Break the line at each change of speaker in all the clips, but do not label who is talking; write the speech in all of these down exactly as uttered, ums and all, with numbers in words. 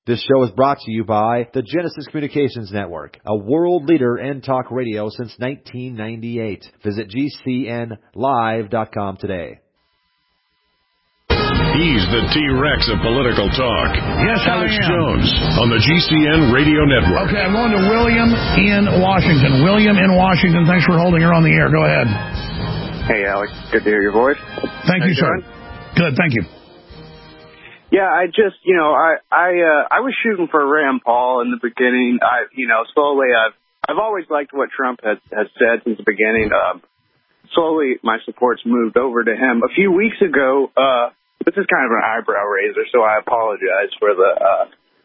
This show is brought to you by the Genesis Communications Network, a world leader in talk radio since nineteen ninety-eight. Visit G C N live dot com today.
He's the T-Rex of political talk.
Yes,
Alex
I am.
Jones on the G C N Radio Network.
Okay, I'm going to William in Washington. William in Washington, thanks for holding her on the air. Go ahead.
Hey, Alex. Good to hear your voice.
Thank
How
you,
you
sir.
doing?
Good, thank you.
Yeah, I just, you know, I I uh, I was shooting for Rand Paul in the beginning. I, you know, slowly I've I've always liked what Trump has has said since the beginning. Um, slowly, my support's moved over to him. A few weeks ago, uh, this is kind of an eyebrow raiser, so I apologize for the. Uh,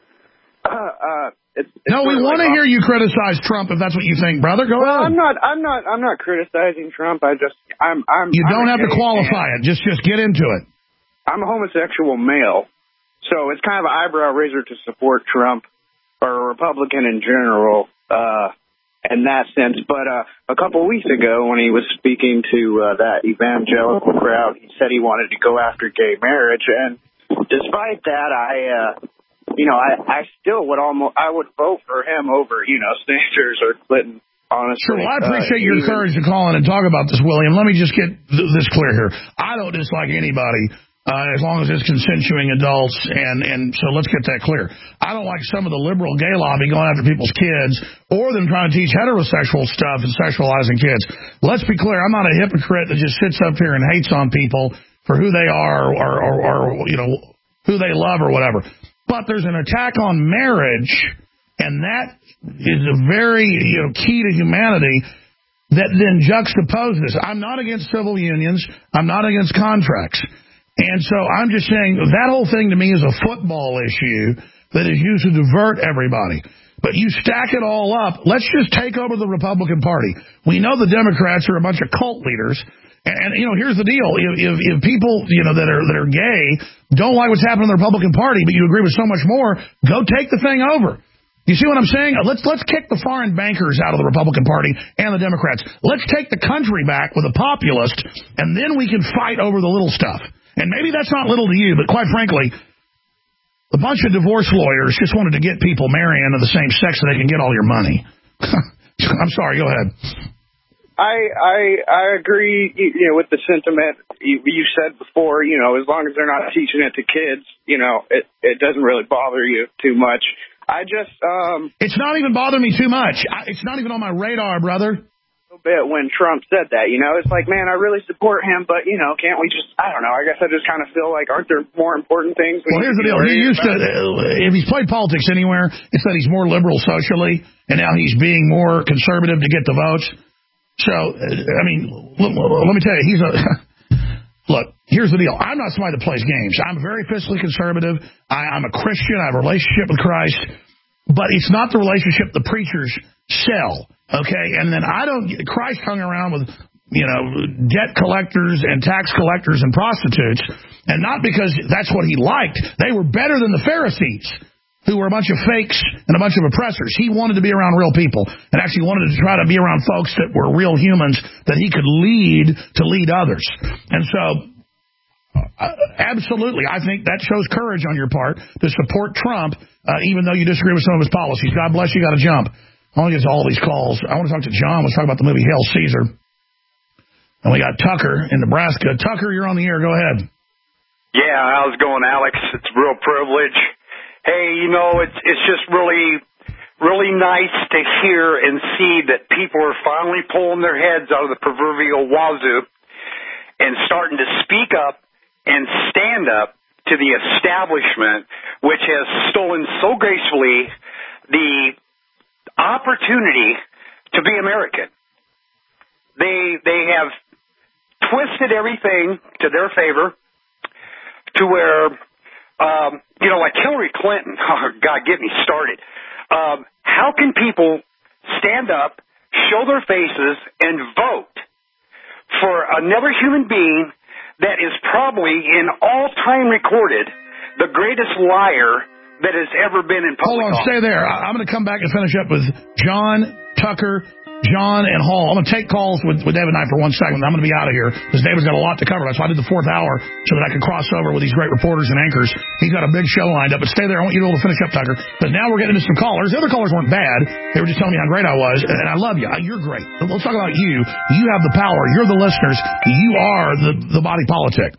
uh, uh, it's, it's
no, we want to
like,
hear you criticize Trump if that's what you think, brother. Go
well,
ahead.
I'm not. I'm not. I'm not criticizing Trump. I just. I'm. I'm.
You don't
I'm
have to qualify
man.
it. Just, just get into it.
I'm a homosexual male, so it's kind of an eyebrow raiser to support Trump or a Republican in general. Uh, in that sense. But uh, a couple of weeks ago when he was speaking to uh, that evangelical crowd, he said he wanted to go after gay marriage. And despite that, I, uh, you know, I, I still would almost, I would vote for him over, you know, Sanders or Clinton, honestly.
Sure, well, I appreciate
uh,
your
even,
courage to call in and talk about this, William. Let me just get th- this clear here. I don't dislike anybody. Uh, as long as it's consensuing adults, and, and so let's get that clear. I don't like some of the liberal gay lobby going after people's kids, or them trying to teach heterosexual stuff and sexualizing kids. Let's be clear, I'm not a hypocrite that just sits up here and hates on people for who they are, or, or, or you know, who they love or whatever. But there's an attack on marriage, and that is a very, you know, key to humanity that then juxtaposes. I'm not against civil unions. I'm not against contracts. And so I'm just saying that whole thing to me is a football issue that is used to divert everybody. But you stack it all up. Let's just take over the Republican Party. We know the Democrats are a bunch of cult leaders. And, and you know, here's the deal. If, if, if people, you know, that are that are gay don't like what's happening in the Republican Party, but you agree with so much more, go take the thing over. You see what I'm saying? Let's let's kick the foreign bankers out of the Republican Party and the Democrats. Let's take the country back with a populist, and then we can fight over the little stuff. And maybe that's not little to you, but quite frankly, a bunch of divorce lawyers just wanted to get people marrying of the same sex so they can get all your money. I'm sorry, go ahead.
I I I agree, you know, with the sentiment you, you said before. You know, as long as they're not teaching it to kids, you know, it it doesn't really bother you too much. I just um,
it's not even bothering me too much. I, it's not even on my radar, brother.
Bit when Trump said that, you know, it's like, man, I really support him, but you know, can't we just, I don't know, I guess I just kind of feel like, aren't there more important things?
Well, here's the deal. He used to, uh, if he's played politics anywhere, it's that he's more liberal socially, and now he's being more conservative to get the votes. So, uh, I mean, l- l- let me tell you, he's a, look, here's the deal. I'm not somebody that plays games. I'm very fiscally conservative. I, I'm a Christian. I have a relationship with Christ, but it's not the relationship the preachers sell. Okay, and then I don't, Christ hung around with, you know, debt collectors and tax collectors and prostitutes, and not because that's what he liked. They were better than the Pharisees, who were a bunch of fakes and a bunch of oppressors. He wanted to be around real people, and actually wanted to try to be around folks that were real humans that he could lead to lead others. And so, uh, absolutely, I think that shows courage on your part to support Trump, uh, even though you disagree with some of his policies. God bless you, got to jump. I want to get to all these calls. I want to talk to John. Let's talk about the movie Hail Caesar. And we got Tucker in Nebraska. Tucker, you're on the air. Go ahead.
Yeah, how's it going, Alex? It's a real privilege. Hey, you know, it's it's just really, really nice to hear and see that people are finally pulling their heads out of the proverbial wazoo and starting to speak up and stand up to the establishment, which has stolen so gracefully the opportunity to be American. They they have twisted everything to their favor to where, um, you know, like Hillary Clinton, oh, God, get me started. Um, how can people stand up, show their faces, and vote for another human being that is probably, in all time recorded, the greatest liar that has ever been in public
Hold on,
office?
stay there. I- I'm going to come back and finish up with John, Tucker, John and Hall. I'm going to take calls with, with David Knight for one second. I'm going to be out of here because David's got a lot to cover. That's why I did the fourth hour so that I could cross over with these great reporters and anchors. He's got a big show lined up. But stay there. I want you to be able to finish up, Tucker. But now we're getting into some callers. The other callers weren't bad. They were just telling me how great I was. And I love you. You're great. Let's talk about you. You have the power. You're the listeners. You are the, the body politic.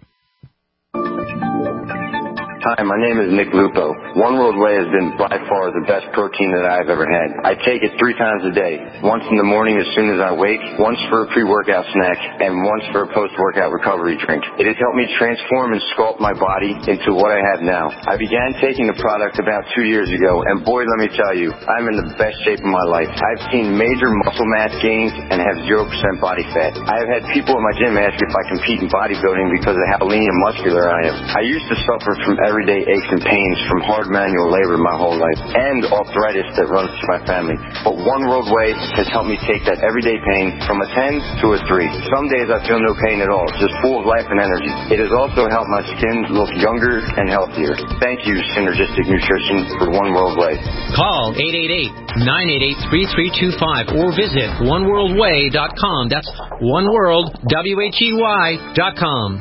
Hi, my name is Nick Lupo. One World Whey has been by far the best protein that I've ever had. I take it three times a day. Once in the morning as soon as I wake, once for a pre-workout snack, and once for a post-workout recovery drink. It has helped me transform and sculpt my body into what I have now. I began taking the product about two years ago, and boy, let me tell you, I'm in the best shape of my life. I've seen major muscle mass gains and have zero percent body fat. I have had people at my gym ask if I compete in bodybuilding because of how lean and muscular I am. I used to suffer from every everyday aches and pains from hard manual labor my whole life and arthritis that runs through my family. But One World Whey has helped me take that everyday pain from a ten to a three. Some days I feel no pain at all, just full of life and energy. It has also helped my skin look younger and healthier. Thank you, Synergistic Nutrition, for One World Whey.
Call eight eight eight, nine eight eight, three three two five or visit one world way dot com. That's One World, W H E Y dot com.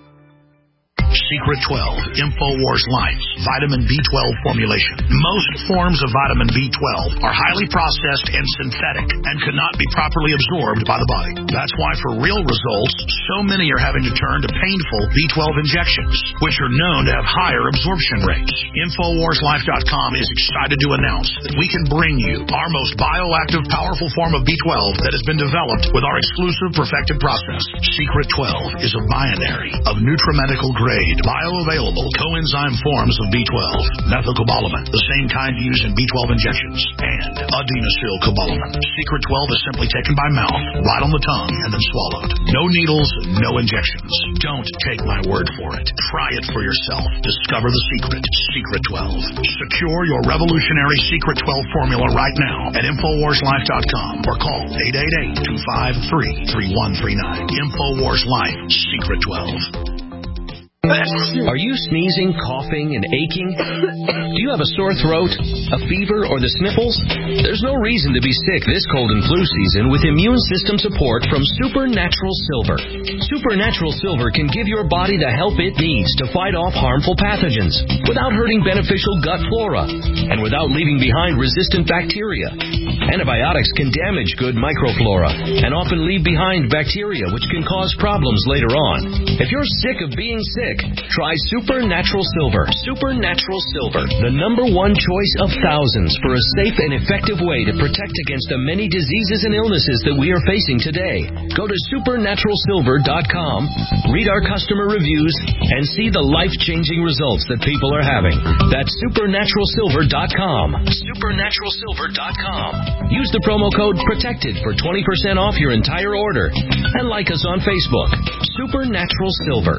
Secret twelve, InfoWars Life, vitamin B twelve formulation. Most forms of vitamin B twelve are highly processed and synthetic and cannot be properly absorbed by the body. That's why for real results, so many are having to turn to painful B twelve injections, which are known to have higher absorption rates. InfoWars Life dot com is excited to announce that we can bring you our most bioactive, powerful form of B twelve that has been developed with our exclusive perfected process. Secret twelve is a binary of nutrimedical grade bioavailable coenzyme forms of B twelve, methylcobalamin, the same kind used in B twelve injections, and adenosylcobalamin. Secret twelve is simply taken by mouth, right on the tongue, and then swallowed. No needles, no injections. Don't take my word for it. Try it for yourself. Discover the secret. Secret twelve. Secure your revolutionary Secret twelve formula right now at InfoWars Life dot com or call eight eight eight, two five three, three one three nine. InfoWars Life, Secret twelve.
Are you sneezing, coughing, and aching? Do you have a sore throat, a fever, or the sniffles? There's no reason to be sick this cold and flu season with immune system support from Supernatural Silver. Supernatural Silver can give your body the help it needs to fight off harmful pathogens without hurting beneficial gut flora and without leaving behind resistant bacteria. Antibiotics can damage good microflora and often leave behind bacteria which can cause problems later on. If you're sick of being sick, try Supernatural Silver. Supernatural Silver, the number one choice of thousands for a safe and effective way to protect against the many diseases and illnesses that we are facing today. Go to supernatural silver dot com, read our customer reviews, and see the life-changing results that people are having. That's supernatural silver dot com. supernatural silver dot com. Use the promo code PROTECTED for twenty percent off your entire order. And like us on Facebook. Supernatural Silver.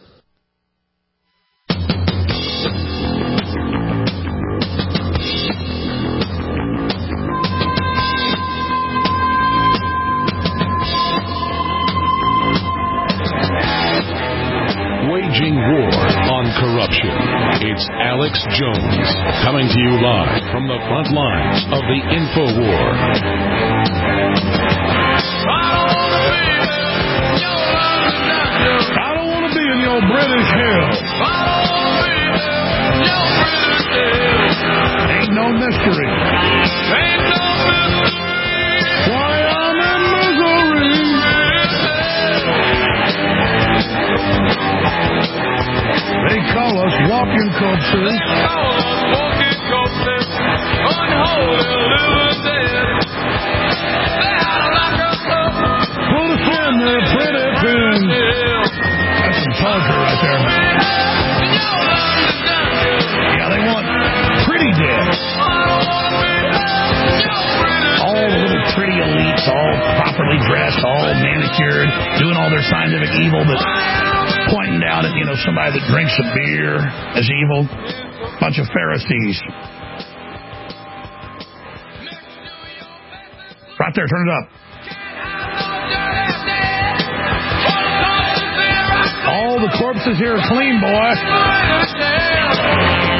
Waging war on corruption. It's Alex Jones coming to you live from the front lines of the InfoWar.
I don't want to be in your British hell. Ain't no mystery. Ain't no mystery. Why I'm in misery. They call us walking corpses. They call us walking corpses. Unholy living dead. They had to lock us up. Put us in their pretty pen. That's some poetry right there. Yeah, they want pretty dead. All the little pretty elites, all properly dressed, all manicured, doing all their scientific evil, but pointing down at, you know, somebody that drinks a beer as evil. Bunch of Pharisees. Right there, turn it up. All the corpses here are clean, boy.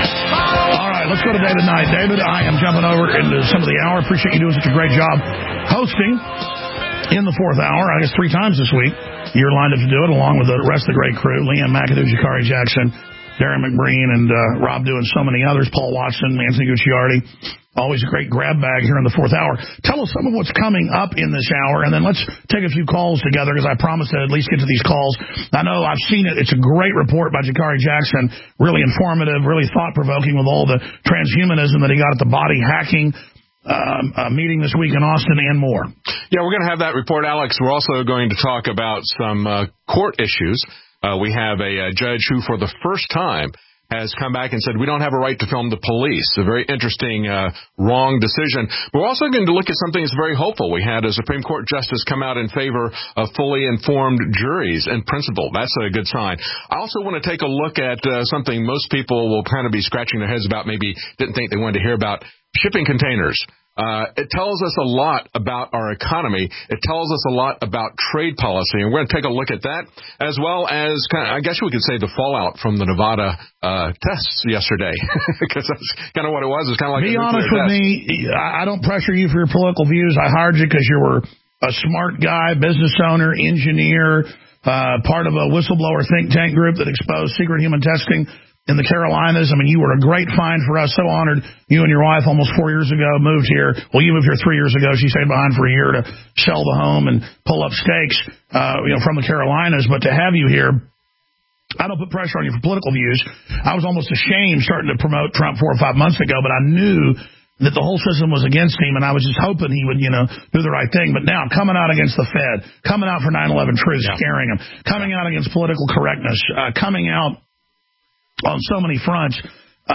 All right, let's go to David Knight. David, I am jumping over into some of the hour. Appreciate you doing such a great job hosting in the fourth hour, I guess three times this week. You're lined up to do it, along with the rest of the great crew, Leanne McAdoo, Jakari Jackson, Darren McBreen, and uh, Rob Dew, and so many others, Paul Watson, Anthony Gucciardi. Always a great grab bag here in the fourth hour. Tell us some of what's coming up in this hour, and then let's take a few calls together, because I promised to at least get to these calls. I know I've seen it. It's a great report by Jakari Jackson, really informative, really thought-provoking with all the transhumanism that he got at the body hacking Um, a meeting this week in Austin and more.
Yeah, we're going to have that report, Alex. We're also going to talk about some uh, court issues. Uh, we have a, a judge who, for the first time, has come back and said we don't have a right to film the police. A very interesting, uh, wrong decision. We're also going to look at something that's very hopeful. We had a Supreme Court justice come out in favor of fully informed juries in principle. That's a good sign. I also want to take a look at uh, something most people will kind of be scratching their heads about, maybe didn't think they wanted to hear about. Shipping containers. Uh, it tells us a lot about our economy. It tells us a lot about trade policy, and we're going to take a look at that, as well as, kind of, I guess we could say, the fallout from the Nevada uh, tests yesterday, because that's kind of what it was. It's kind of like
Be
a
honest with
test.
me. I don't pressure you for your political views. I hired you because you were a smart guy, business owner, engineer, uh, part of a whistleblower think tank group that exposed secret human testing in the Carolinas. I mean, you were a great find for us. So honored. You and your wife almost four years ago moved here. Well, you moved here three years ago. She stayed behind for a year to sell the home and pull up stakes, uh, you know, from the Carolinas. But to have you here, I don't put pressure on you for political views. I was almost ashamed starting to promote Trump four or five months ago, but I knew that the whole system was against him, and I was just hoping he would, you know, do the right thing. But now, coming out against the Fed, coming out for nine eleven truth, yeah. scaring him, coming out against political correctness, uh, coming out on so many fronts, uh,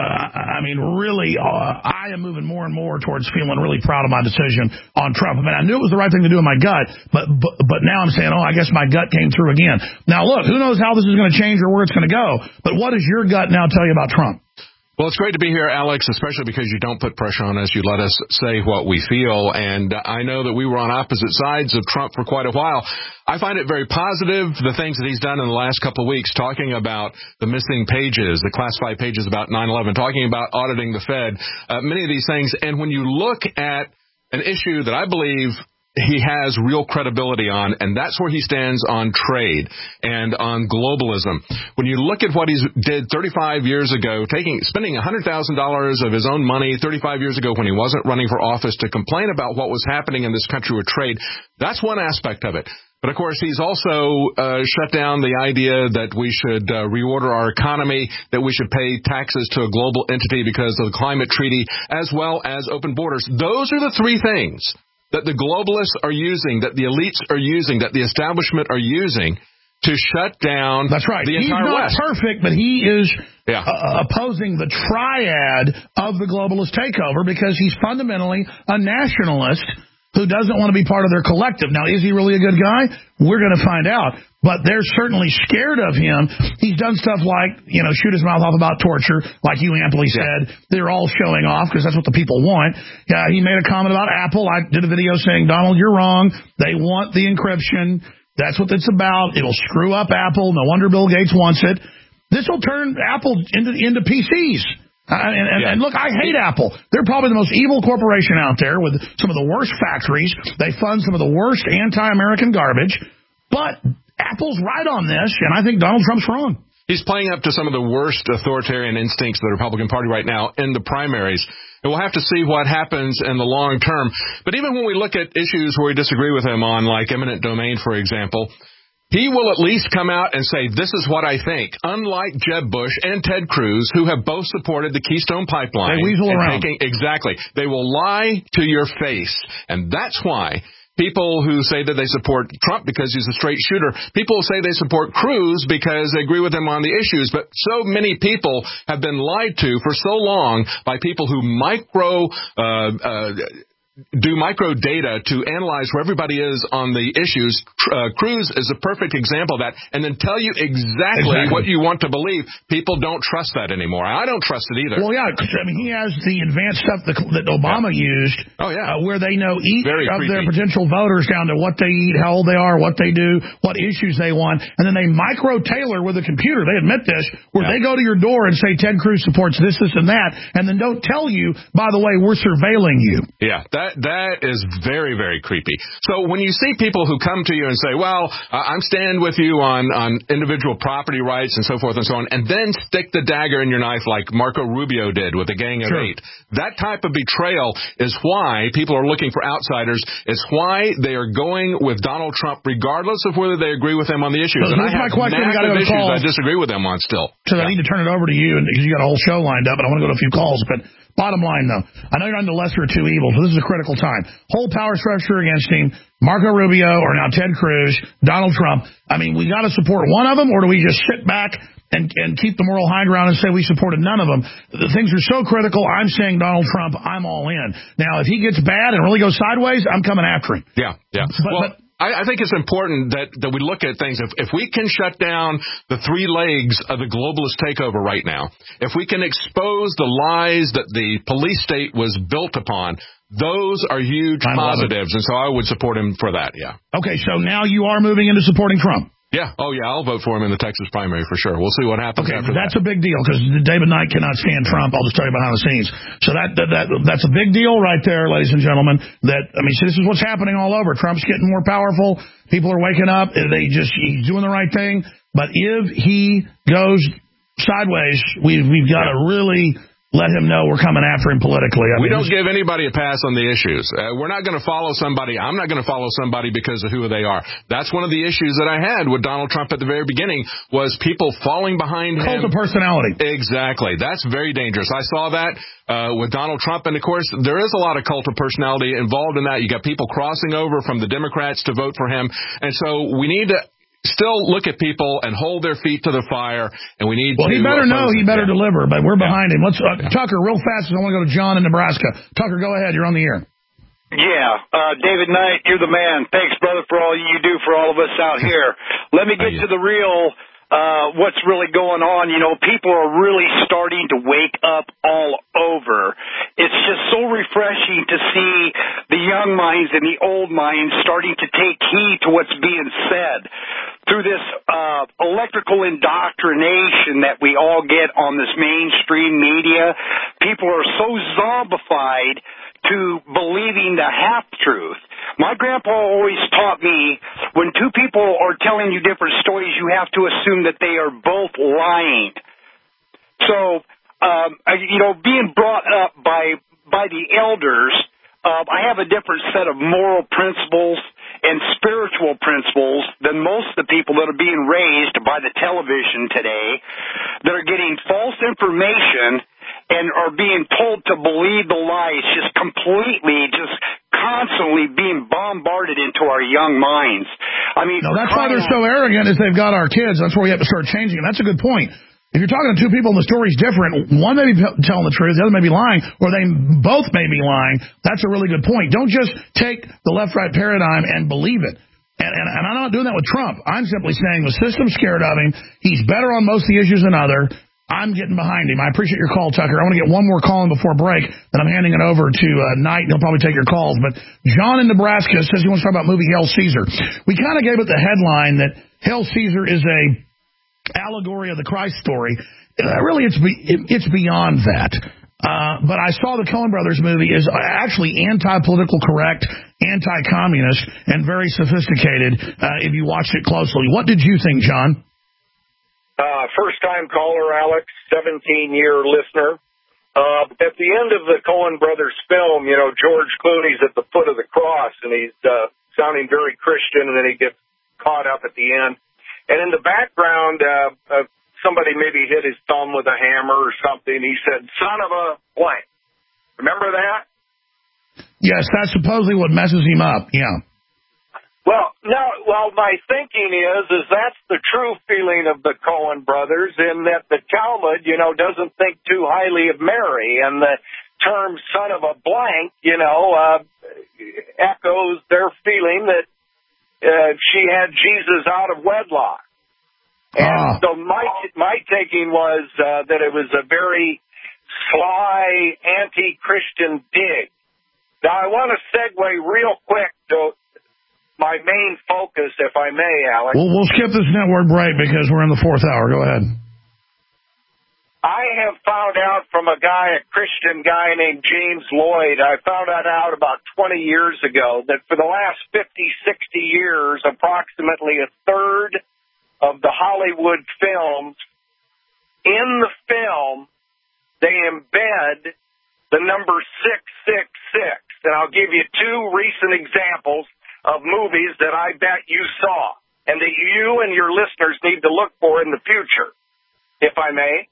I mean, really, uh, I am moving more and more towards feeling really proud of my decision on Trump. I mean, I knew it was the right thing to do in my gut, but but, but now I'm saying, oh, I guess my gut came through again. Now, look, who knows how this is going to change or where it's going to go, but what does your gut now tell you about Trump?
Well, it's great to be here, Alex, especially because you don't put pressure on us. You let us say what we feel. And I know that we were on opposite sides of Trump for quite a while. I find it very positive, the things that he's done in the last couple of weeks, talking about the missing pages, the classified pages about nine eleven, talking about auditing the Fed, uh, many of these things. And when you look at an issue that I believe he has real credibility on, and that's where he stands on trade and on globalism. When you look at what he did thirty-five years ago, taking spending one hundred thousand dollars of his own money thirty-five years ago when he wasn't running for office to complain about what was happening in this country with trade, that's one aspect of it. But, of course, he's also uh, shut down the idea that we should uh, reorder our economy, that we should pay taxes to a global entity because of the climate treaty, as well as open borders. Those are the three things that the globalists are using, that the elites are using, that the establishment are using to shut down
That's right.
the
He's
entire
not
West.
perfect, but he is
yeah.
uh, opposing the triad of the globalist takeover because he's fundamentally a nationalist who doesn't want to be part of their collective. Now, is he really a good guy? We're going to find out. But they're certainly scared of him. He's done stuff like, you know, shoot his mouth off about torture, like you amply said. Yeah. They're all showing off because that's what the people want. Yeah, he made a comment about Apple. I did a video saying, Donald, you're wrong. They want the encryption. That's what it's about. It'll screw up Apple. No wonder Bill Gates wants it. This will turn Apple into into P Cs. Uh, and, and, yeah. and look, I hate Apple. They're probably the most evil corporation out there with some of the worst factories. They fund some of the worst anti-American garbage. But Apple's right on this, and I think Donald Trump's wrong.
He's playing up to some of the worst authoritarian instincts of the Republican Party right now in the primaries. And we'll have to see what happens in the long term. But even when we look at issues where we disagree with him on, like, eminent domain, for example, he will at least come out and say, this is what I think. Unlike Jeb Bush and Ted Cruz, who have both supported the Keystone Pipeline.
They weasel around.
Taking, exactly. They will lie to your face. And that's why people who say that they support Trump because he's a straight shooter, people say they support Cruz because they agree with him on the issues. But so many people have been lied to for so long by people who micro uh, uh do micro data to analyze where everybody is on the issues. Uh, Cruz is a perfect example of that, and then tell you exactly, exactly what you want to believe. People don't trust that anymore. I don't trust it either.
Well, yeah, I mean, he has the advanced stuff that, that Obama yeah. used,
oh, yeah.
uh, where they know each
Very
of
creepy.
their potential voters down to what they eat, how old they are, what they do, what issues they want, and then they micro-tailor with a computer. They admit this, where yeah. they go to your door and say, Ted Cruz supports this, this, and that, and then don't tell you, by the way, we're surveilling you.
Yeah, that That that is very, very creepy. So when you see people who come to you and say, well, uh, I'm standing with you on, on individual property rights and so forth and so on, and then stick the dagger in your knife like Marco Rubio did with the Gang of
sure.
Eight, that type of betrayal is why people are looking for outsiders. It's why they are going with Donald Trump regardless of whether they agree with him on the issues.
So
and I
my
have
question. We got to go to
issues
calls.
I disagree with them on still.
So
yeah.
I need to turn it over to you because you got a whole show lined up, and I want to go to a few calls, but bottom line, though, I know you're on the lesser of two evils, but this is a critical time. Whole power structure against him, Marco Rubio or now Ted Cruz, Donald Trump. I mean, we got to support one of them, or do we just sit back and, and keep the moral high ground and say we supported none of them? The things are so critical. I'm saying Donald Trump, I'm all in. Now, if he gets bad and really goes sideways, I'm coming after him.
Yeah, yeah.
But,
well,
but,
I, I think it's important that, that we look at things. If, if we can shut down the three legs of the globalist takeover right now, if we can expose the lies that the police state was built upon, those are huge positives. And so I would support him for that, yeah. Okay, so now you are moving into supporting Trump. Yeah. Oh, yeah. I'll vote for him in the Texas primary for sure. We'll see what happens
okay,
after
that's
that.
a big deal because David Knight cannot stand Trump. I'll just tell you behind the scenes. So that, that that that's a big deal right there, ladies and gentlemen. That I mean, see, this is what's happening all over. Trump's getting more powerful. People are waking up. They just he's doing the right thing. But if he goes sideways, we've we've got to really let him know we're coming after him politically. I
we
mean,
don't give anybody a pass on the issues. Uh, we're not going to follow somebody. I'm not going to follow somebody because of who they are. That's one of the issues that I had with Donald Trump at the very beginning was people falling behind him.
Cult of personality.
Exactly. That's very dangerous. I saw that uh, with Donald Trump. And, of course, there is a lot of cult of personality involved in that. You got people crossing over from the Democrats to vote for him. And so we need to still look at people and hold their feet to the fire, and we need
well,
to...
Well, he better know, he better yeah. deliver, but we're behind yeah. him. Let's uh, yeah. Tucker, real fast, because I want to go to John in Nebraska. Tucker, go ahead. You're on the air.
Yeah. Uh, David Knight, you're the man. Thanks, brother, for all you do for all of us out here. Let me get to the real... Uh, what's really going on. You know, people are really starting to wake up all over. It's just so refreshing to see the young minds and the old minds starting to take heed to what's being said. Through this uh, electrical indoctrination that we all get on this mainstream media, people are so zombified to believing the half-truth. My grandpa always taught me when two people are telling you different stories, you have to assume that they are both lying. So, um, you know, being brought up by by the elders, uh, I have a different set of moral principles and spiritual principles than most of the people that are being raised by the television today that are getting false information and are being told to believe the lies, just completely, just constantly being bombarded into our young minds. I mean,
no, that's why they're so arrogant is they've got our kids. That's where we have to start changing. And that's a good point. If you're talking to two people and the story's different, one may be telling the truth, the other may be lying, or they both may be lying. That's a really good point. Don't just take the left-right paradigm and believe it. And, and, and I'm not doing that with Trump. I'm simply saying the system's scared of him. He's better on most of the issues than other. I'm getting behind him. I appreciate your call, Tucker. I want to get one more call in before break, then I'm handing it over to uh, Knight, and he'll probably take your calls. But John in Nebraska says he wants to talk about movie Hail Caesar. We kind of gave it the headline that Hail Caesar is a allegory of the Christ story. Uh, really, it's be, it, it's beyond that. Uh, but I saw the Coen Brothers movie is actually anti-political correct, anti-communist, and very sophisticated uh, if you watched it closely. What did you think, John?
Uh, first-time caller, Alex, seventeen-year listener. Uh, at the end of the Coen Brothers film, you know, George Clooney's at the foot of the cross, and he's uh, sounding very Christian, and then he gets caught up at the end. And in the background, uh, uh, somebody maybe hit his thumb with a hammer or something. He said, son of a blank. Remember that?
Yes, that's supposedly what messes him up, yeah.
Well, no, well, my thinking is, is that's the true feeling of the Coen brothers, in that the Talmud, you know, doesn't think too highly of Mary, and the term son of a blank, you know, uh, echoes their feeling that uh, she had Jesus out of wedlock. And ah. so my my thinking was uh, that it was a very sly, anti-Christian dig. Now, I want to segue real quick to my main focus, if I may, Alex.
We'll, we'll skip this network break because we're in the fourth hour. Go ahead.
I have found out from a guy, a Christian guy named James Lloyd, I found that out about twenty years ago, that for the last fifty, sixty years, approximately a third of the Hollywood films, in the film, they embed the number six six six. And I'll give you two recent examples of movies that I bet you saw, and that you and your listeners need to look for in the future, if I may.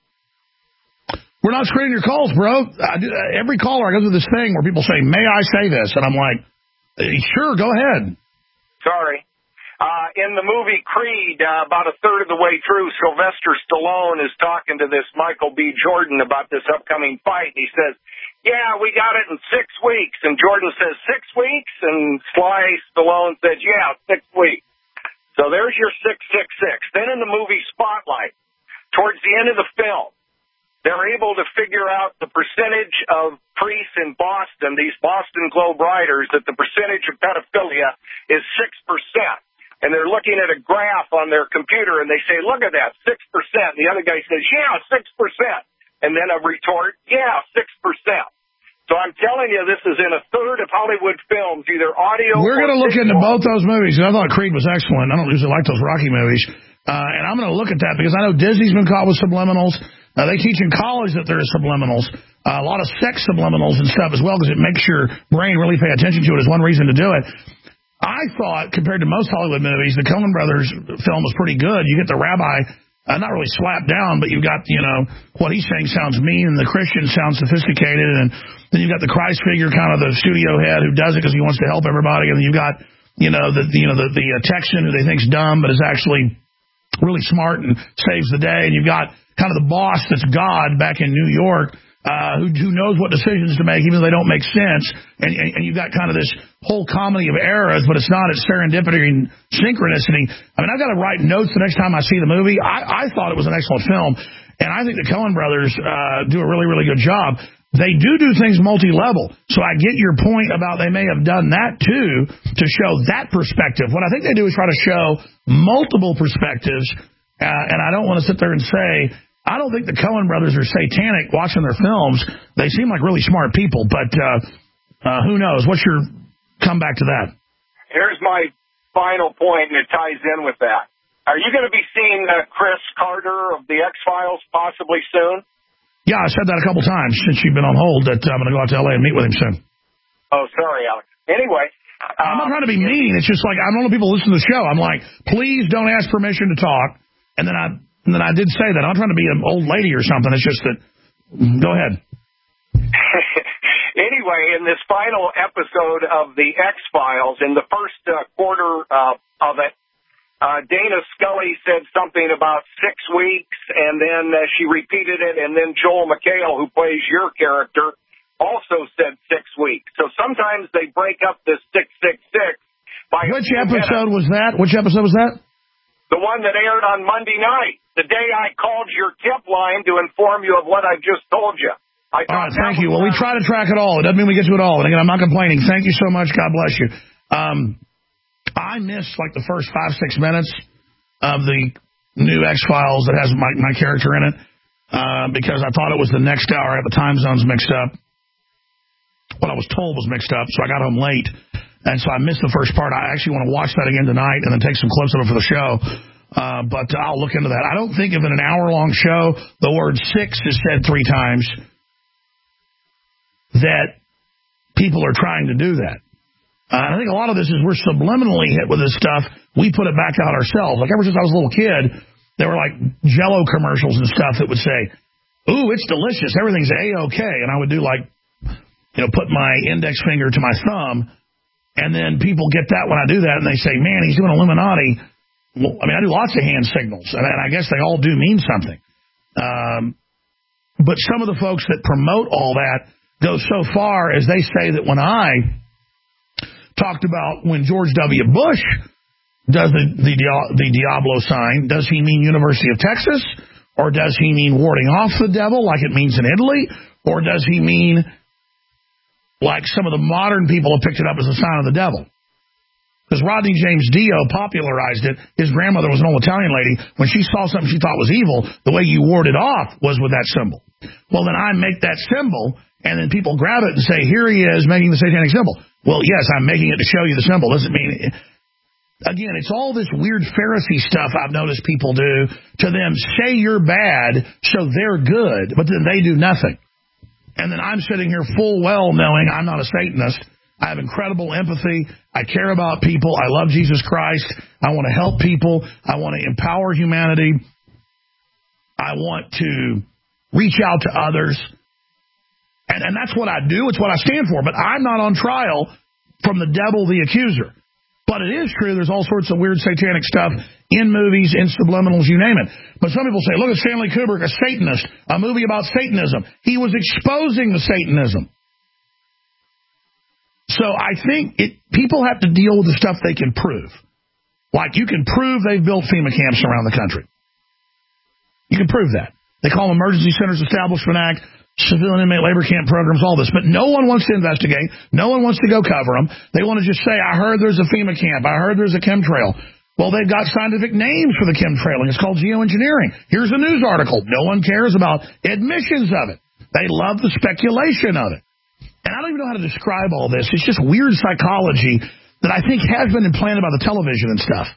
We're not screening your calls, bro. I do, every caller, I go through this thing where people say, may I say this? And I'm like, sure, go ahead.
Sorry. Uh, in the movie Creed, uh, about a third of the way through, Sylvester Stallone is talking to this Michael B. Jordan about this upcoming fight. And he says, yeah, we got it in six weeks. And Jordan says, six weeks? And Sly Stallone says, yeah, six weeks. So there's your six six six. Then in the movie Spotlight, towards the end of the film, they're able to figure out the percentage of priests in Boston, these Boston Globe writers, that the percentage of pedophilia is six percent. And they're looking at a graph on their computer, and they say, look at that, six percent. And the other guy says, yeah, six percent. And then a retort, yeah, six percent. So I'm telling you, this is in a third of Hollywood films, either audio
We're going to look
visual.
into both those movies. I thought Creed was excellent. I don't usually like those Rocky movies. Uh, and I'm going to look at that because I know Disney's been caught with subliminals. Uh, they teach in college that there is subliminals, uh, a lot of sex subliminals and stuff as well, because it makes your brain really pay attention to it is one reason to do it. I thought, compared to most Hollywood movies, the Coen Brothers film was pretty good. You get the rabbi, uh, not really slapped down, but you got, you know, what he's saying sounds mean, and the Christian sounds sophisticated, and then you got the Christ figure, kind of the studio head who does it because he wants to help everybody, and then you got, you know, the, you know, the, the uh, Texan who they think's dumb, but is actually really smart and saves the day, and you've got kind of the boss that's God back in New York, uh, who, who knows what decisions to make, even though they don't make sense. And, and, and you've got kind of this whole comedy of errors, but it's not, it's serendipity and synchronicity. I mean, I've got to write notes the next time I see the movie. I, I thought it was an excellent film, and I think the Coen Brothers uh, do a really, really good job. They do do things multi-level, so I get your point about they may have done that, too, to show that perspective. What I think they do is try to show multiple perspectives, uh, and I don't want to sit there and say, I don't think the Coen Brothers are satanic watching their films. They seem like really smart people, but uh, uh, who knows? What's your comeback to that?
Here's my final point, and it ties in with that. Are you going to be seeing uh, Chris Carter of the X-Files possibly soon?
Yeah, I said that a couple times since you've been on hold that I'm going to go out to L A and meet with him soon.
Oh, sorry, Alex. Anyway.
I'm not trying to be mean. It's just like, I don't know people listen to the show. I'm like, please don't ask permission to talk. And then I and then I did say that. I'm not trying to be an old lady or something. It's just that, go ahead.
Anyway, in this final episode of the X-Files, in the first uh, quarter uh, of it, Uh, Dana Scully said something about six weeks, and then uh, she repeated it, and then Joel McHale, who plays your character, also said six weeks. So sometimes they break up this six six six by
Which episode minutes. was that? Which episode was that?
The one that aired on Monday night, the day I called your tip line to inform you of what I just told you. I
all right, thank you. Well, we try to track it all. It doesn't mean we get to it all. And again, I'm not complaining. Thank you so much. God bless you. Um, I missed like the first five, six minutes of the new X-Files that has my, my character in it uh, because I thought it was the next hour. I had the time zones mixed up. What I was told was mixed up, so I got home late. And so I missed the first part. I actually want to watch that again tonight and then take some clips of it for the show. Uh, but I'll look into that. I don't think if in an hour-long show the word six is said three times that people are trying to do that. Uh, I think a lot of this is we're subliminally hit with this stuff. We put it back out ourselves. Like ever since I was a little kid, there were like Jell-O commercials and stuff that would say, ooh, it's delicious. Everything's A-OK. And I would do like, you know, put my index finger to my thumb. And then people get that when I do that, and they say, man, he's doing Illuminati. Well, I mean, I do lots of hand signals, and I guess they all do mean something. Um, but some of the folks that promote all that go so far as they say that when I talked about when George W. Bush does the, the, the Diablo sign, does he mean University of Texas? Or does he mean warding off the devil like it means in Italy? Or does he mean like some of the modern people have picked it up as a sign of the devil? because Rodney James Dio popularized it. His grandmother was an old Italian lady. When she saw something she thought was evil, the way you ward it off was with that symbol. Well, then I make that symbol, and then people grab it and say, here he is making the satanic symbol. Well, yes, I'm making it to show you the symbol. Doesn't mean... Again, it's all this weird Pharisee stuff I've noticed people do to them. Say you're bad, so they're good, but then they do nothing. And then I'm sitting here full well knowing I'm not a Satanist. I have incredible empathy. I care about people. I love Jesus Christ. I want to help people. I want to empower humanity. I want to reach out to others. And, and that's what I do. It's what I stand for. But I'm not on trial from the devil, the accuser. But it is true there's all sorts of weird satanic stuff in movies, in subliminals, you name it. But some people say, look at Stanley Kubrick, a Satanist, a movie about Satanism. He was exposing the Satanism. So I think it, people have to deal with the stuff they can prove. Like you can prove they've built FEMA camps around the country. You can prove that. They call them Emergency Centers Establishment Act, civilian inmate labor camp programs, all this. But no one wants to investigate. No one wants to go cover them. They want to just say, I heard there's a FEMA camp. I heard there's a chemtrail. Well, they've got scientific names for the chemtrailing. It's called geoengineering. Here's a news article. No one cares about admissions of it. They love the speculation of it. And I don't even know how to describe all this. It's just weird psychology that I think has been implanted by the television and stuff.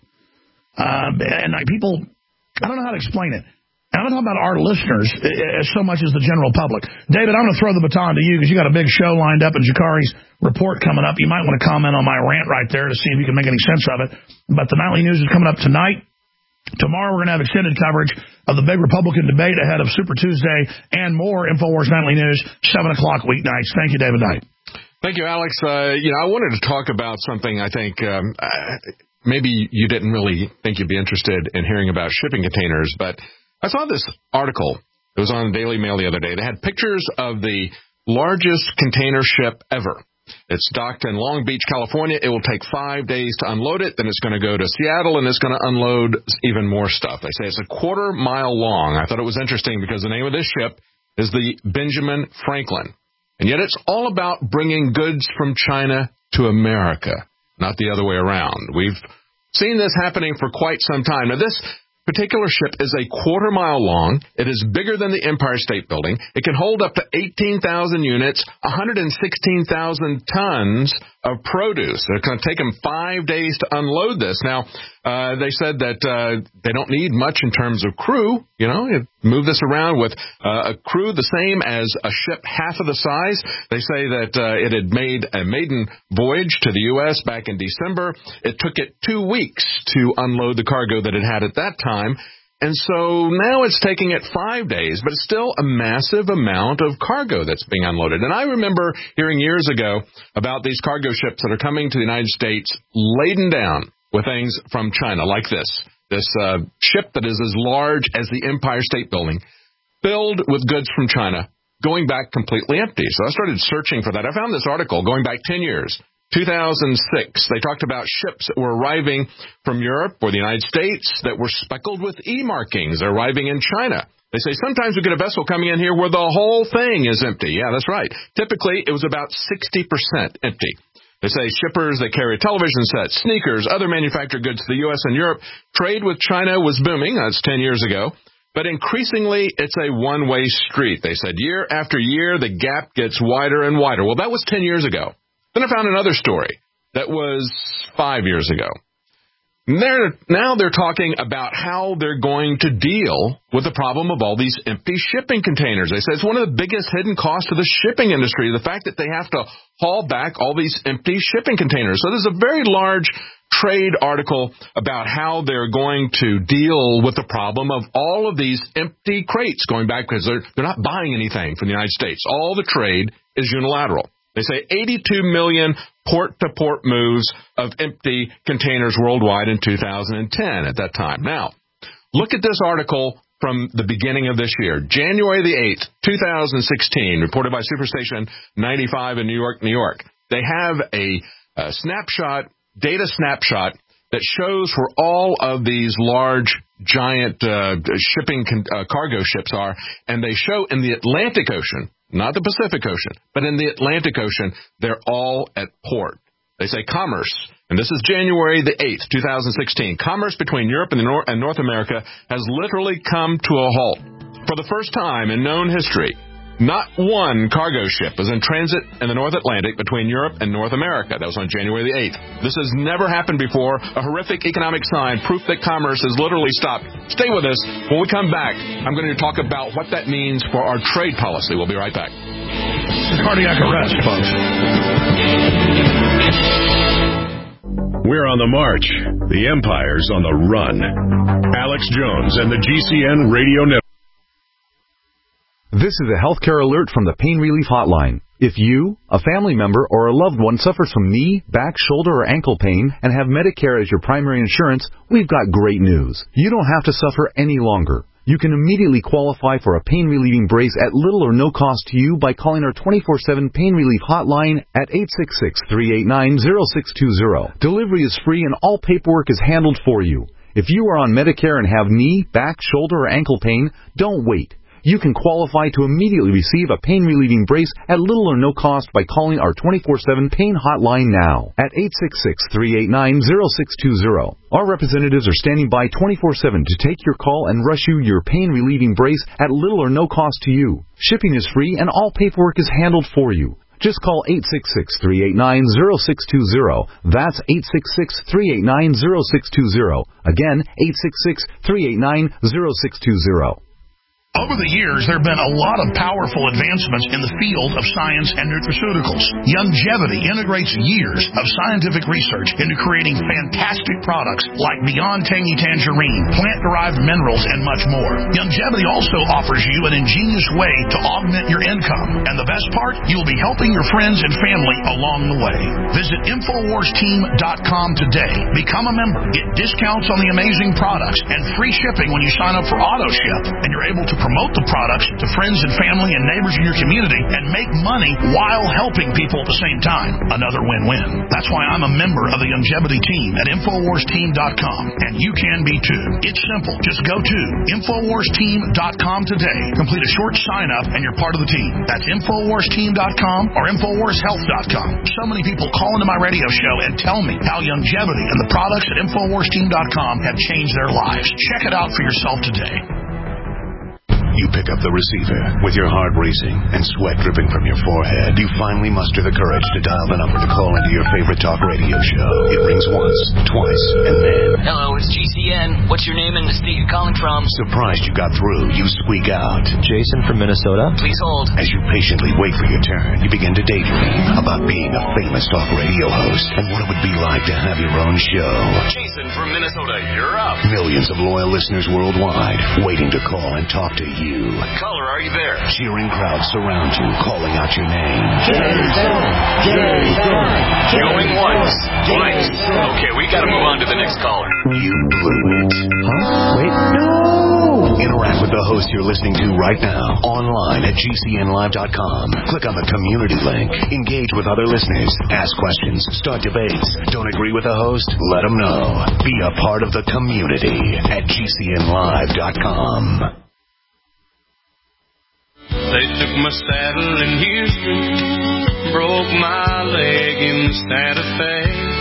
Uh, and like people, I don't know how to explain it. And I'm not talking about our listeners as so much as the general public. David, I'm going to throw the baton to you because you got a big show lined up and Jakari's report coming up. You might want to comment on my rant right there to see if you can make any sense of it. But the nightly news is coming up tonight. Tomorrow we're going to have extended coverage of the big Republican debate ahead of Super Tuesday and more. InfoWars Nightly News, seven o'clock weeknights. Thank you, David Knight.
Thank you, Alex. Uh, you know, I wanted to talk about something I think um, uh, maybe you didn't really think you'd be interested in hearing about shipping containers, but I saw this article. It was on the Daily Mail the other day. They had pictures of the largest container ship ever. It's docked in Long Beach, California. It will take five days to unload it. Then it's going to go to Seattle, and it's going to unload even more stuff. They say it's a quarter mile long. I thought it was interesting because the name of this ship is the Benjamin Franklin. And yet it's all about bringing goods from China to America, not the other way around. We've seen this happening for quite some time. Now, this particular ship is a quarter mile long. It is bigger than the Empire State Building. It can hold up to eighteen thousand units, one hundred sixteen thousand tons of produce. It's going to take them five days to unload this. Now, uh, they said that uh, they don't need much in terms of crew. You know, you move this around with uh, a crew the same as a ship half of the size. They say that uh, it had made a maiden voyage to the U S back in December. It took it two weeks to unload the cargo that it had at that time. And so now it's taking it five days, but it's still a massive amount of cargo that's being unloaded. And I remember hearing years ago about these cargo ships that are coming to the United States laden down with things from China, like this. This uh, ship that is as large as the Empire State Building, filled with goods from China, going back completely empty. So I started searching for that. I found this article going back ten years. two thousand six, they talked about ships that were arriving from Europe or the United States that were speckled with E markings arriving in China. They say sometimes we get a vessel coming in here where the whole thing is empty. Yeah, that's right. Typically, it was about sixty percent empty. They say shippers that carry television sets, sneakers, other manufactured goods to the U S and Europe. Trade with China was booming. That's ten years ago. But increasingly, it's a one-way street. They said year after year, the gap gets wider and wider. Well, that was ten years ago. Then I found another story that was five years ago. They're, now they're talking about how they're going to deal with the problem of all these empty shipping containers. They say it's one of the biggest hidden costs of the shipping industry, the fact that they have to haul back all these empty shipping containers. So there's a very large trade article about how they're going to deal with the problem of all of these empty crates going back because they're, they're not buying anything from the United States. All the trade is unilateral. They say eighty-two million port-to-port moves of empty containers worldwide in two thousand ten at that time. Now, look at this article from the beginning of this year, January the eighth, two thousand sixteen, reported by Superstation ninety-five in New York, New York. They have a, a snapshot, data snapshot, that shows where all of these large, giant uh, shipping con- uh, cargo ships are, and they show in the Atlantic Ocean, not the Pacific Ocean, but in the Atlantic Ocean, they're all at port. They say commerce, and this is January the eighth, twenty sixteen. Commerce between Europe and, the Nor- and North America has literally come to a halt. For the first time in known history, not one cargo ship was in transit in the North Atlantic between Europe and North America. That was on January the eighth. This has never happened before. A horrific economic sign, proof that commerce has literally stopped. Stay with us. When we come back, I'm going to talk about what that means for our trade policy. We'll be right back.
Cardiac arrest, folks.
We're on the march. The Empire's on the run. Alex Jones and the G C N Radio Network.
This is a healthcare alert from the Pain Relief Hotline. If you, a family member, or a loved one suffers from knee, back, shoulder, or ankle pain and have Medicare as your primary insurance, we've got great news. You don't have to suffer any longer. You can immediately qualify for a pain-relieving brace at little or no cost to you by calling our twenty-four seven Pain Relief Hotline at eight six six, three eight nine, zero six two zero. Delivery is free and all paperwork is handled for you. If you are on Medicare and have knee, back, shoulder, or ankle pain, don't wait. You can qualify to immediately receive a pain-relieving brace at little or no cost by calling our twenty-four seven Pain Hotline now at eight six six, three eight nine, zero six two zero. Our representatives are standing by twenty-four seven to take your call and rush you your pain-relieving brace at little or no cost to you. Shipping is free and all paperwork is handled for you. Just call eight six six, three eight nine, zero six two zero. That's eight six six, three eight nine, zero six two zero. Again, eight six six, three eight nine, zero six two zero.
Over the years, there have been a lot of powerful advancements in the field of science and nutraceuticals. Youngevity integrates years of scientific research into creating fantastic products like Beyond Tangy Tangerine, plant-derived minerals, and much more. Youngevity also offers you an ingenious way to augment your income. And the best part, you'll be helping your friends and family along the way. Visit Infowars Team dot com today. Become a member. Get discounts on the amazing products and free shipping when you sign up for AutoShip. And you're able to promote the products to friends and family and neighbors in your community and make money while helping people at the same time. Another win-win. That's why I'm a member of the Youngevity team at Infowars Team dot com, and you can be too. It's simple. Just go to Infowars Team dot com today. Complete a short sign-up and you're part of the team. That's Infowars Team dot com or Infowars Health dot com. So many people call into my radio show and tell me how Youngevity and the products at Infowars Team dot com have changed their lives. Check it out for yourself today.
You pick up the receiver with your heart racing and sweat dripping from your forehead. You finally muster the courage to dial the number to call into your favorite talk radio show. It rings once, twice, and then...
Hello, it's G C N. What's your name and the state you're calling from?
Surprised you got through, you squeak out.
Jason from Minnesota.
Please hold.
As you patiently wait for your turn, you begin to daydream about being a famous talk radio host and what it would be like to have your own show.
Jason from Minnesota, you're up.
Millions of loyal listeners worldwide waiting to call and talk to you. You.
Caller, are you there?
Cheering crowds surround you, calling out your name.
Jason! Jason! Going once, twice. Okay, we gotta move on to the next caller.
You blew it.
Huh? Wait, no!
Interact with the host you're listening to right now, online at G C N live dot com. Click on the community link. Engage with other listeners. Ask questions. Start debates. Don't agree with the host? Let them know. Be a part of the community at G C N live dot com.
They took my saddle in Houston, broke my leg in Santa Fe,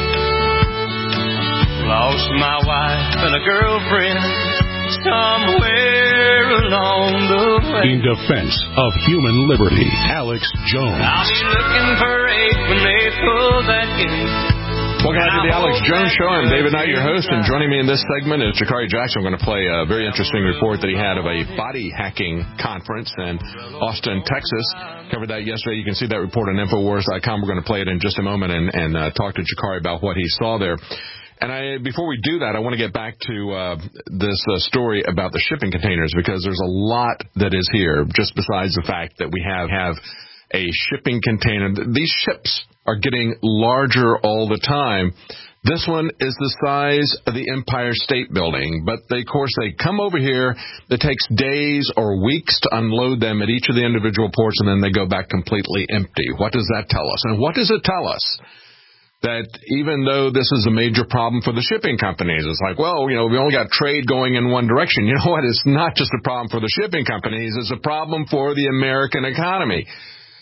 lost my wife and a girlfriend somewhere along the way.
In defense of human liberty, Alex Jones.
I'll be looking for eight when they pull that gate.
Welcome back to the Alex Jones Show. I'm David Knight, your host, and joining me in this segment is Jakari Jackson. I'm going to play a very interesting report that he had of a body hacking conference in Austin, Texas. Covered that yesterday. You can see that report on Infowars dot com. We're going to play it in just a moment and, and uh, talk to Jakari about what he saw there. And I, before we do that, I want to get back to uh, this uh, story about the shipping containers, because there's a lot that is here, just besides the fact that we have, have a shipping container. These ships are getting larger all the time. This one is the size of the Empire State Building, but they, of course, they come over here. It takes days or weeks to unload them at each of the individual ports, and then they go back completely empty. What does that tell us? And what does it tell us? That even though this is a major problem for the shipping companies, it's like, well, you know, we only got trade going in one direction. You know what? It's not just a problem for the shipping companies. It's a problem for the American economy.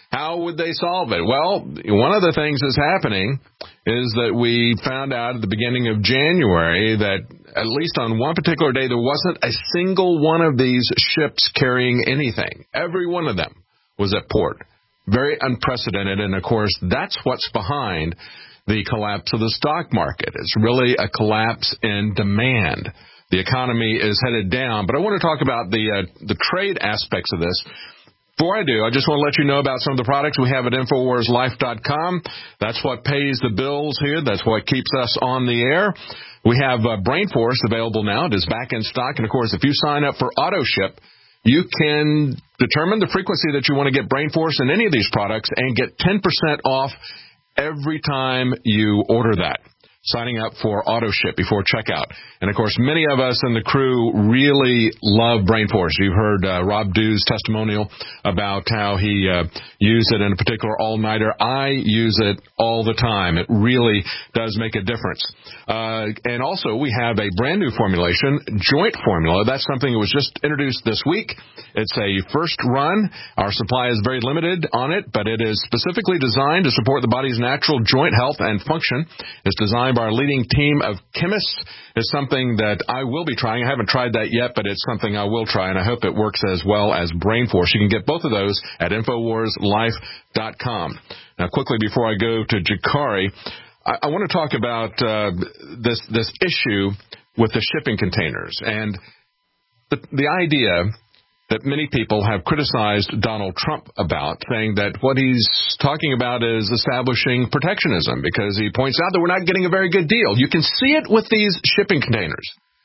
How would they solve it? Well, one of the things that's happening is that we found out at the beginning of January that at least on one particular day, there wasn't a single one of these ships carrying anything. Every one of them was at port. Very unprecedented, and of course, that's what's behind the collapse of the stock market. It's really a collapse in demand. The economy is headed down, but I want to talk about the uh, the trade aspects of this. Before I do, I just want to let you know about some of the products we have at Infowars Life dot com. That's what pays the bills here. That's what keeps us on the air. We have uh, BrainForce available now. It is back in stock. And, of course, if you sign up for AutoShip, you can determine the frequency that you want to get BrainForce in any of these products and get ten percent off every time you order that, signing up for AutoShip before checkout. And, of course, many of us in the crew really love BrainForce. You've heard uh, Rob Dew's testimonial about how he uh, used it in a particular all-nighter. I use it all the time. It really does make a difference. Uh, and also, we have a brand-new formulation, Joint Formula. That's something that was just introduced this week. It's a first run. Our supply is very limited on it, but it is specifically designed to support the body's natural joint health and function. It's designed by our leading team of chemists. It's something that I will be trying. I haven't tried that yet, but it's something I will try, and I hope it works as well as BrainForce. You can get both of those at Infowars Life dot com. Now, quickly before I go to Jakari, I, I want to talk about uh, this this issue with the shipping containers and the, the idea that many people have criticized Donald Trump about, saying that what he's talking about is establishing protectionism because he points out that we're not getting a very good deal. You can see it with these shipping containers.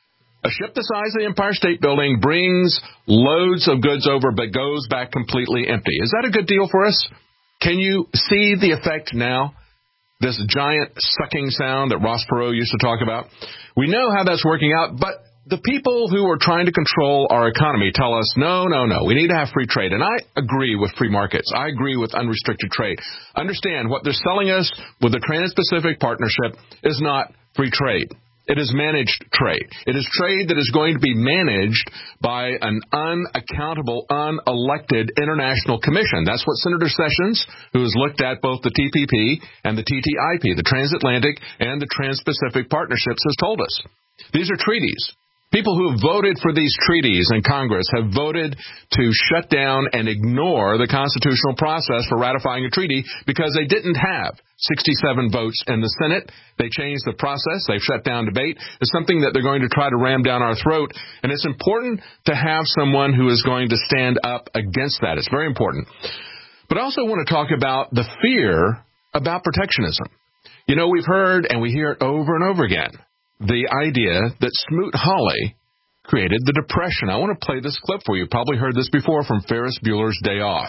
A ship the size of the Empire State Building brings loads of goods over but goes back completely empty. Is that a good deal for us? Can you see the effect now? This giant sucking sound that Ross Perot used to talk about. We know how that's working out, but the people who are trying to control our economy tell us, no, no, no, we need to have free trade. And I agree with free markets. I agree with unrestricted trade. Understand, what they're selling us with the Trans-Pacific Partnership is not free trade. It is managed trade. It is trade that is going to be managed by an unaccountable, unelected international commission. That's what Senator Sessions, who has looked at both the T P P and the T T I P, the Transatlantic and the Trans-Pacific Partnerships, has told us. These are treaties. People who have voted for these treaties in Congress have voted to shut down and ignore the constitutional process for ratifying a treaty because they didn't have sixty-seven votes in the Senate. They changed the process. They've shut down debate. It's something that they're going to try to ram down our throat, and it's important to have someone who is going to stand up against that. It's very important. But I also want to talk about the fear about protectionism. You know, we've heard, and we hear it over and over again, the idea that Smoot-Hawley created the Depression. I want to play this clip for you. You've probably heard this before from Ferris Bueller's Day Off.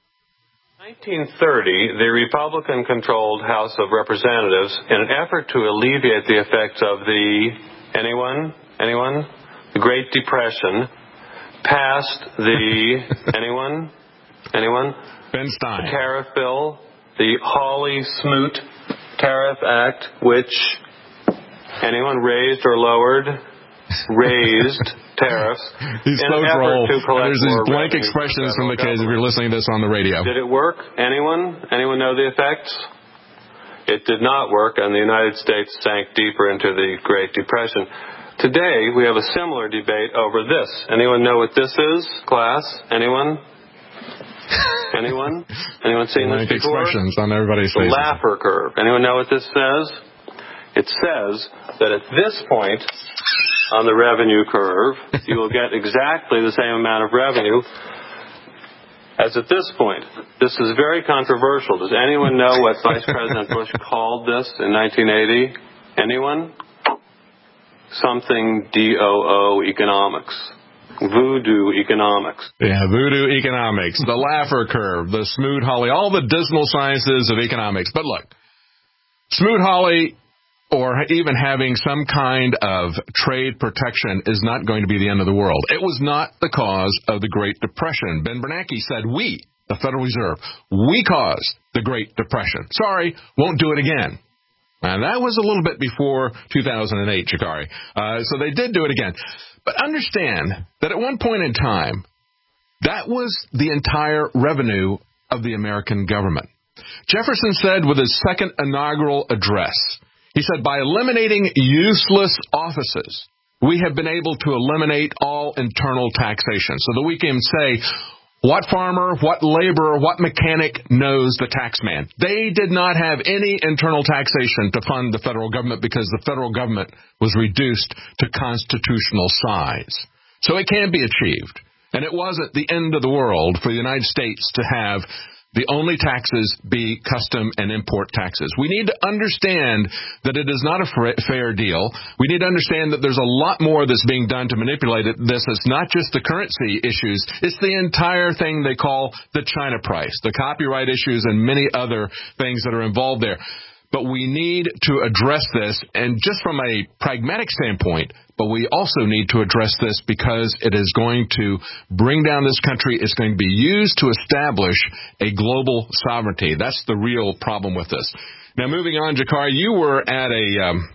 nineteen thirty, the Republican-controlled House of Representatives, in an effort to alleviate the effects of the, anyone, anyone, the Great Depression, passed the, anyone, anyone,
Ben Stein,
the tariff bill, the Hawley-Smoot Tariff Act, which anyone raised or lowered, raised tariffs.
These folks roll. There's these blank expressions from the kids if you're listening to this on the radio.
Did it work? Anyone? Anyone know the effects? It did not work, and the United States sank deeper into the Great Depression. Today, we have a similar debate over this. Anyone know what this is, class? Anyone? Anyone? Anyone seen
blank
this before?
Expressions on everybody's
faces. The
faces.
Laffer curve. Anyone know what this says? It says that at this point on the revenue curve, you will get exactly the same amount of revenue as at this point. This is very controversial. Does anyone know what Vice President Bush called this in nineteen eighty? Anyone? Something D O O economics. Voodoo economics.
Yeah, voodoo economics, the Laffer curve, the Smoot-Hawley, all the dismal sciences of economics. But look, Smoot-Hawley, or even having some kind of trade protection, is not going to be the end of the world. It was not the cause of the Great Depression. Ben Bernanke said, we, the Federal Reserve, we caused the Great Depression. Sorry, won't do it again. And that was a little bit before two thousand eight, Jakari. Uh, so they did do it again. But understand that at one point in time, that was the entire revenue of the American government. Jefferson said with his second inaugural address, he said, by eliminating useless offices, we have been able to eliminate all internal taxation. So that we can say, what farmer, what laborer, what mechanic knows the tax man? They did not have any internal taxation to fund the federal government because the federal government was reduced to constitutional size. So it can be achieved. And it wasn't the end of the world for the United States to have the only taxes be custom and import taxes. We need to understand that it is not a fair deal. We need to understand that there's a lot more that's being done to manipulate it. This is not just the currency issues. It's the entire thing they call the China price, the copyright issues, and many other things that are involved there. But we need to address this, and just from a pragmatic standpoint, but we also need to address this because it is going to bring down this country. It's going to be used to establish a global sovereignty. That's the real problem with this. Now, moving on, Jakar, you were at a um,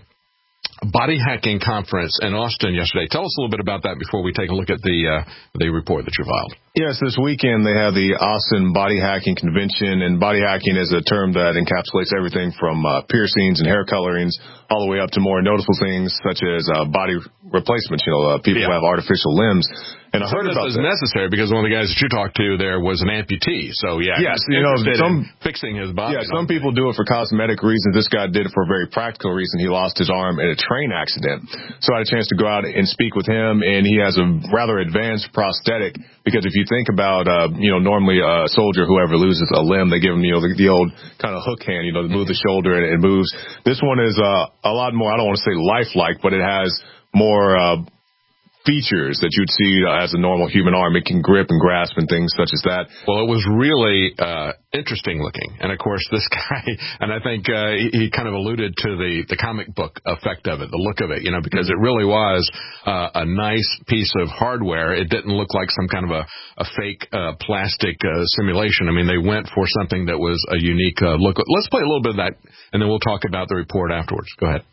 body hacking conference in Austin yesterday. Tell us a little bit about that before we take a look at the uh, the report that you filed.
Yes, this weekend they have the Austin Body Hacking Convention, and body hacking is a term that encapsulates everything from uh, piercings and hair colorings all the way up to more noticeable things such as uh, body replacements. You know, uh, people
yeah.
who have artificial limbs. And I heard
this
about
is
that.
necessary because one of the guys that you talked to there was an amputee. So, yeah,
yes, you know, some
fixing his body.
Yeah, some people do it for cosmetic reasons. This guy did it for a very practical reason. He lost his arm in a train accident. So I had a chance to go out and speak with him, and he has a rather advanced prosthetic because if you think about, uh, you know, normally a soldier, whoever loses a limb, they give him, you know, the, the old kind of hook hand, you know, to move the shoulder and it moves. This one is uh, a lot more, I don't want to say lifelike, but it has more uh features that you'd see uh, as a normal human arm. It can grip and grasp and things such as that.
Well, it was really uh, interesting looking. And, of course, this guy, and I think uh, he, he kind of alluded to the, the comic book effect of it, the look of it, you know, because it really was uh, a nice piece of hardware. It didn't look like some kind of a, a fake uh, plastic uh, simulation. I mean, they went for something that was a unique uh, look. Let's play a little bit of that, and then we'll talk about the report afterwards. Go ahead.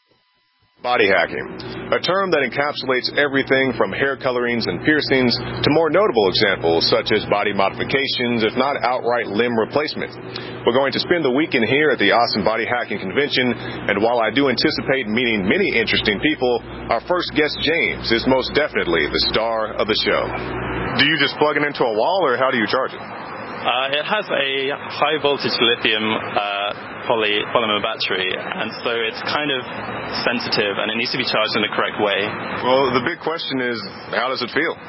Body hacking, a term that encapsulates everything from hair colorings and piercings to more notable examples such as body modifications, if not outright limb replacement. We're going to spend the weekend here at the Austin Body Hacking Convention, and while I do anticipate meeting many interesting people, our first guest, James, is most definitely the star of the show. Do you just plug it into a wall, or how do you charge it?
Uh, it has a high voltage lithium uh, poly, polymer battery, and so it's kind of sensitive and it needs to be charged in the correct way.
Well, the big question is, how does it feel?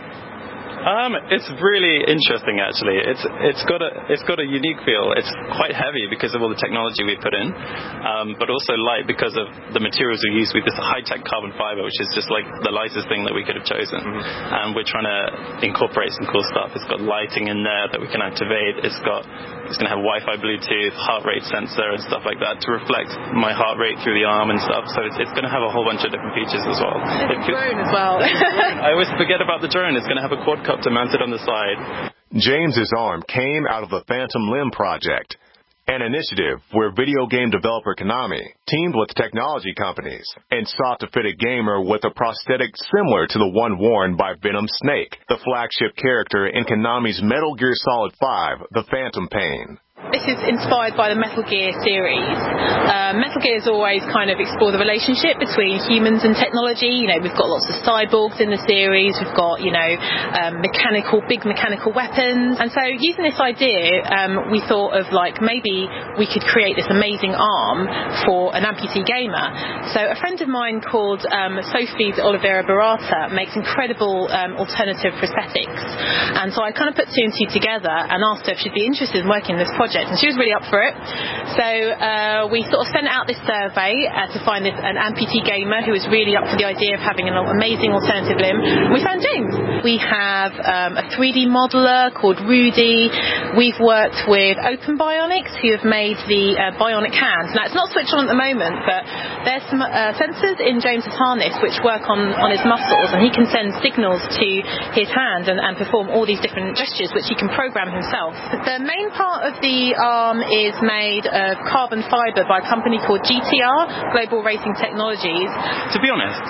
Um, it's really interesting, actually. It's it's got a it's got a unique feel. It's quite heavy because of all the technology we put in, um, but also light because of the materials we use with this high-tech carbon fiber, which is just like the lightest thing that we could have chosen. Mm-hmm. And we're trying to incorporate some cool stuff. It's got lighting in there that we can activate. It's got it's going to have Wi-Fi, Bluetooth, heart rate sensor, and stuff like that to reflect my heart rate through the arm and stuff. So it's, it's going to have a whole bunch of different features as well.
It's a drone as well.
I always forget about the drone. It's going to have a quad mounted on the side.
James's arm came out of the Phantom Limb Project, an initiative where video game developer Konami teamed with technology companies and sought to fit a gamer with a prosthetic similar to the one worn by Venom Snake, the flagship character in Konami's Metal Gear Solid five, The Phantom Pain.
This is inspired by the Metal Gear series. Uh, Metal Gear has always kind of explored the relationship between humans and technology. You know, we've got lots of cyborgs in the series. We've got, you know, um, mechanical, big mechanical weapons. And so using this idea, um, we thought of like maybe we could create this amazing arm for an amputee gamer. So a friend of mine called um, Sophie Oliveira Barata makes incredible um, alternative prosthetics. And so I kind of put two and two together and asked her if she'd be interested in working in this project. And she was really up for it. So uh, we sort of sent out this survey uh, to find this, an amputee gamer who was really up for the idea of having an amazing alternative limb. We found James. We have um, a three D modeler called Rudy. We've worked with Open Bionics, who have made the uh, bionic hands. Now, it's not switched on at the moment, but there's some uh, sensors in James's harness which work on, on his muscles, and he can send signals to his hand and, and perform all these different gestures, which he can program himself. The main part of the The arm is made of carbon fiber by a company called G T R, Global Racing Technologies.
To be honest,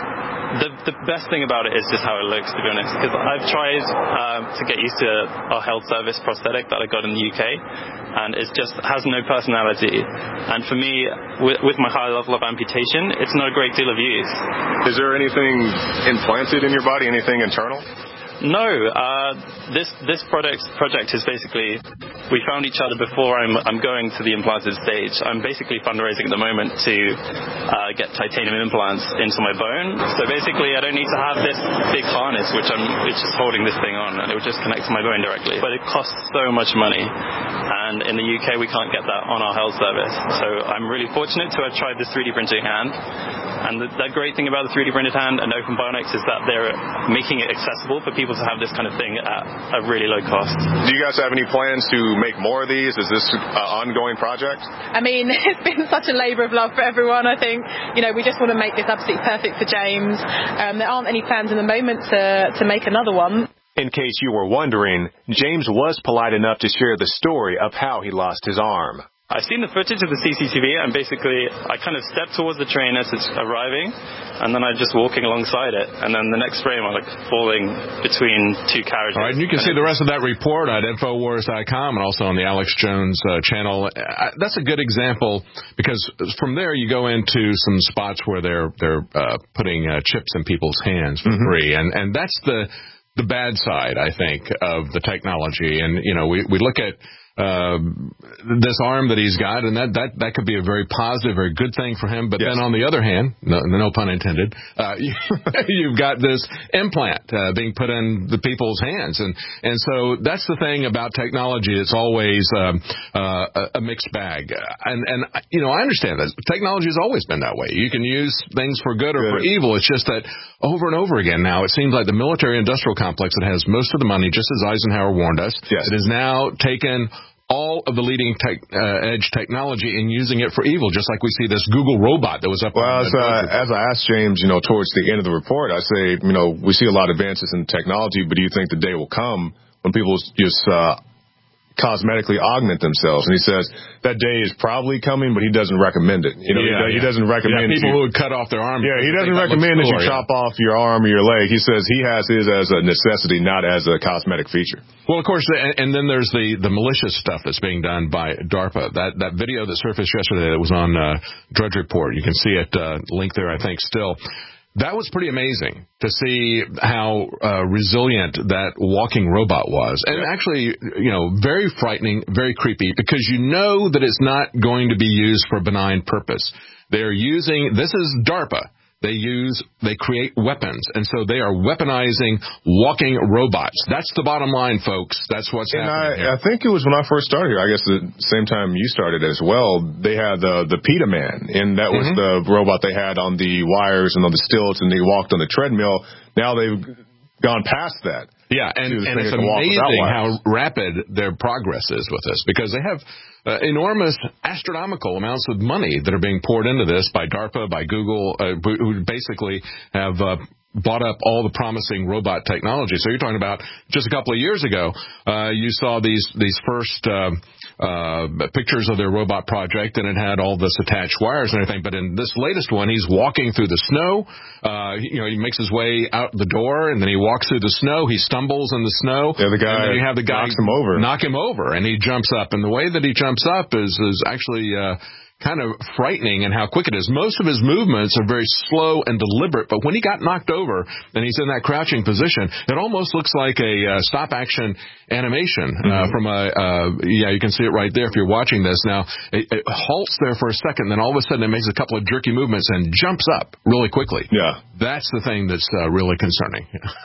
the the best thing about it is just how it looks, to be honest. Because I've tried um, to get used to our health service prosthetic that I got in the U K, and it just has no personality. And for me, with, with my high level of amputation, it's not a great deal of use.
Is there anything implanted in your body? Anything internal?
No, uh, this this project project is basically, we found each other before I'm I'm going to the implanted stage. I'm basically fundraising at the moment to uh, get titanium implants into my bone. So basically, I don't need to have this big harness, which I'm which is holding this thing on, and it would just connect to my bone directly. But it costs so much money, and in the U K we can't get that on our health service. So I'm really fortunate to have tried this three D printing hand. And the, the great thing about the three D printed hand and Open Bionics is that they're making it accessible for people to have this kind of thing at a really low cost.
Do you guys have any plans to make more of these? Is this an ongoing project?
I mean, it's been such a labour of love for everyone, I think. You know, we just want to make this absolutely perfect for James. Um, there aren't any plans in the moment to, to make another one.
In case you were wondering, James was polite enough to share the story of how he lost his arm.
I've seen the footage of the C C T V, and basically I kind of stepped towards the train as it's arriving, and then I'm just walking alongside it, and then the next frame I'm like falling between two carriages.
All right, and you can see the rest of that report at Infowars dot com and also on the Alex Jones uh, channel. I, that's a good example, because from there you go into some spots where they're they're uh, putting uh, chips in people's hands for mm-hmm. free, and and that's the the bad side, I think, of the technology. And you know, we we look at Uh, this arm that he's got, and that, that, that could be a very positive, very good thing for him. But yes. Then on the other hand, no, no pun intended, uh, you, you've got this implant uh, being put in the people's hands. And, and so that's the thing about technology. It's always um, uh, a mixed bag. And, and, you know, I understand that. Technology has always been that way. You can use things for good or good. for evil. It's just that over and over again now, it seems like the military-industrial complex that has most of the money, just as Eisenhower warned us, yes. it has now taken all of the leading tech, uh, edge technology and using it for evil, just like we see this Google robot that was up.
Well, as, uh, as I asked James, you know, towards the end of the report, I say, you know, we see a lot of advances in technology, but do you think the day will come when people just uh, cosmetically augment themselves? And he says that day is probably coming, but he doesn't recommend it. You know,
yeah,
he,
yeah.
he doesn't recommend
yeah, people
you,
who would cut off their arm.
Yeah, he doesn't recommend that, that you chop yeah. off your arm or your leg. He says he has his as a necessity, not as a cosmetic feature.
Well, of course, and, and then there's the, the malicious stuff that's being done by DARPA. That that video that surfaced yesterday that was on uh, Drudge Report, you can see it uh, linked there, I think, still. That was pretty amazing to see how uh, resilient that walking robot was. And yeah. actually, you know, very frightening, very creepy, because you know that it's not going to be used for a benign purpose. They're using, this is DARPA. They use, they create weapons, and so they are weaponizing walking robots. That's the bottom line, folks. That's what's
and
happening
I,
here.
I think it was when I first started here, I guess the same time you started as well, they had the, the PETA Man, and that was mm-hmm. the robot they had on the wires and on the stilts, and they walked on the treadmill. Now they've gone past that.
Yeah, and, and it's amazing how rapid their progress is with this, because they have uh, enormous astronomical amounts of money that are being poured into this by DARPA, by Google, uh, who basically have uh, bought up all the promising robot technology. So you're talking about just a couple of years ago, uh, you saw these these first uh, uh, pictures of their robot project, and it had all this attached wires and everything. But in this latest one, he's walking through the snow. Uh, you know, he makes his way out the door, and then he walks through the snow. He stumbles in the snow.
Yeah, the guy,
and then you have the guy
knocks him over.
Knock him over, and he jumps up. And the way that he jumps up is is actually Uh, kind of frightening in how quick it is. Most of his movements are very slow and deliberate, but when he got knocked over and he's in that crouching position, it almost looks like a uh, stop-action animation uh, mm-hmm. from a, uh, yeah, you can see it right there if you're watching this. Now, it, it halts there for a second, then all of a sudden it makes a couple of jerky movements and jumps up really quickly.
Yeah.
That's the thing that's uh, really concerning.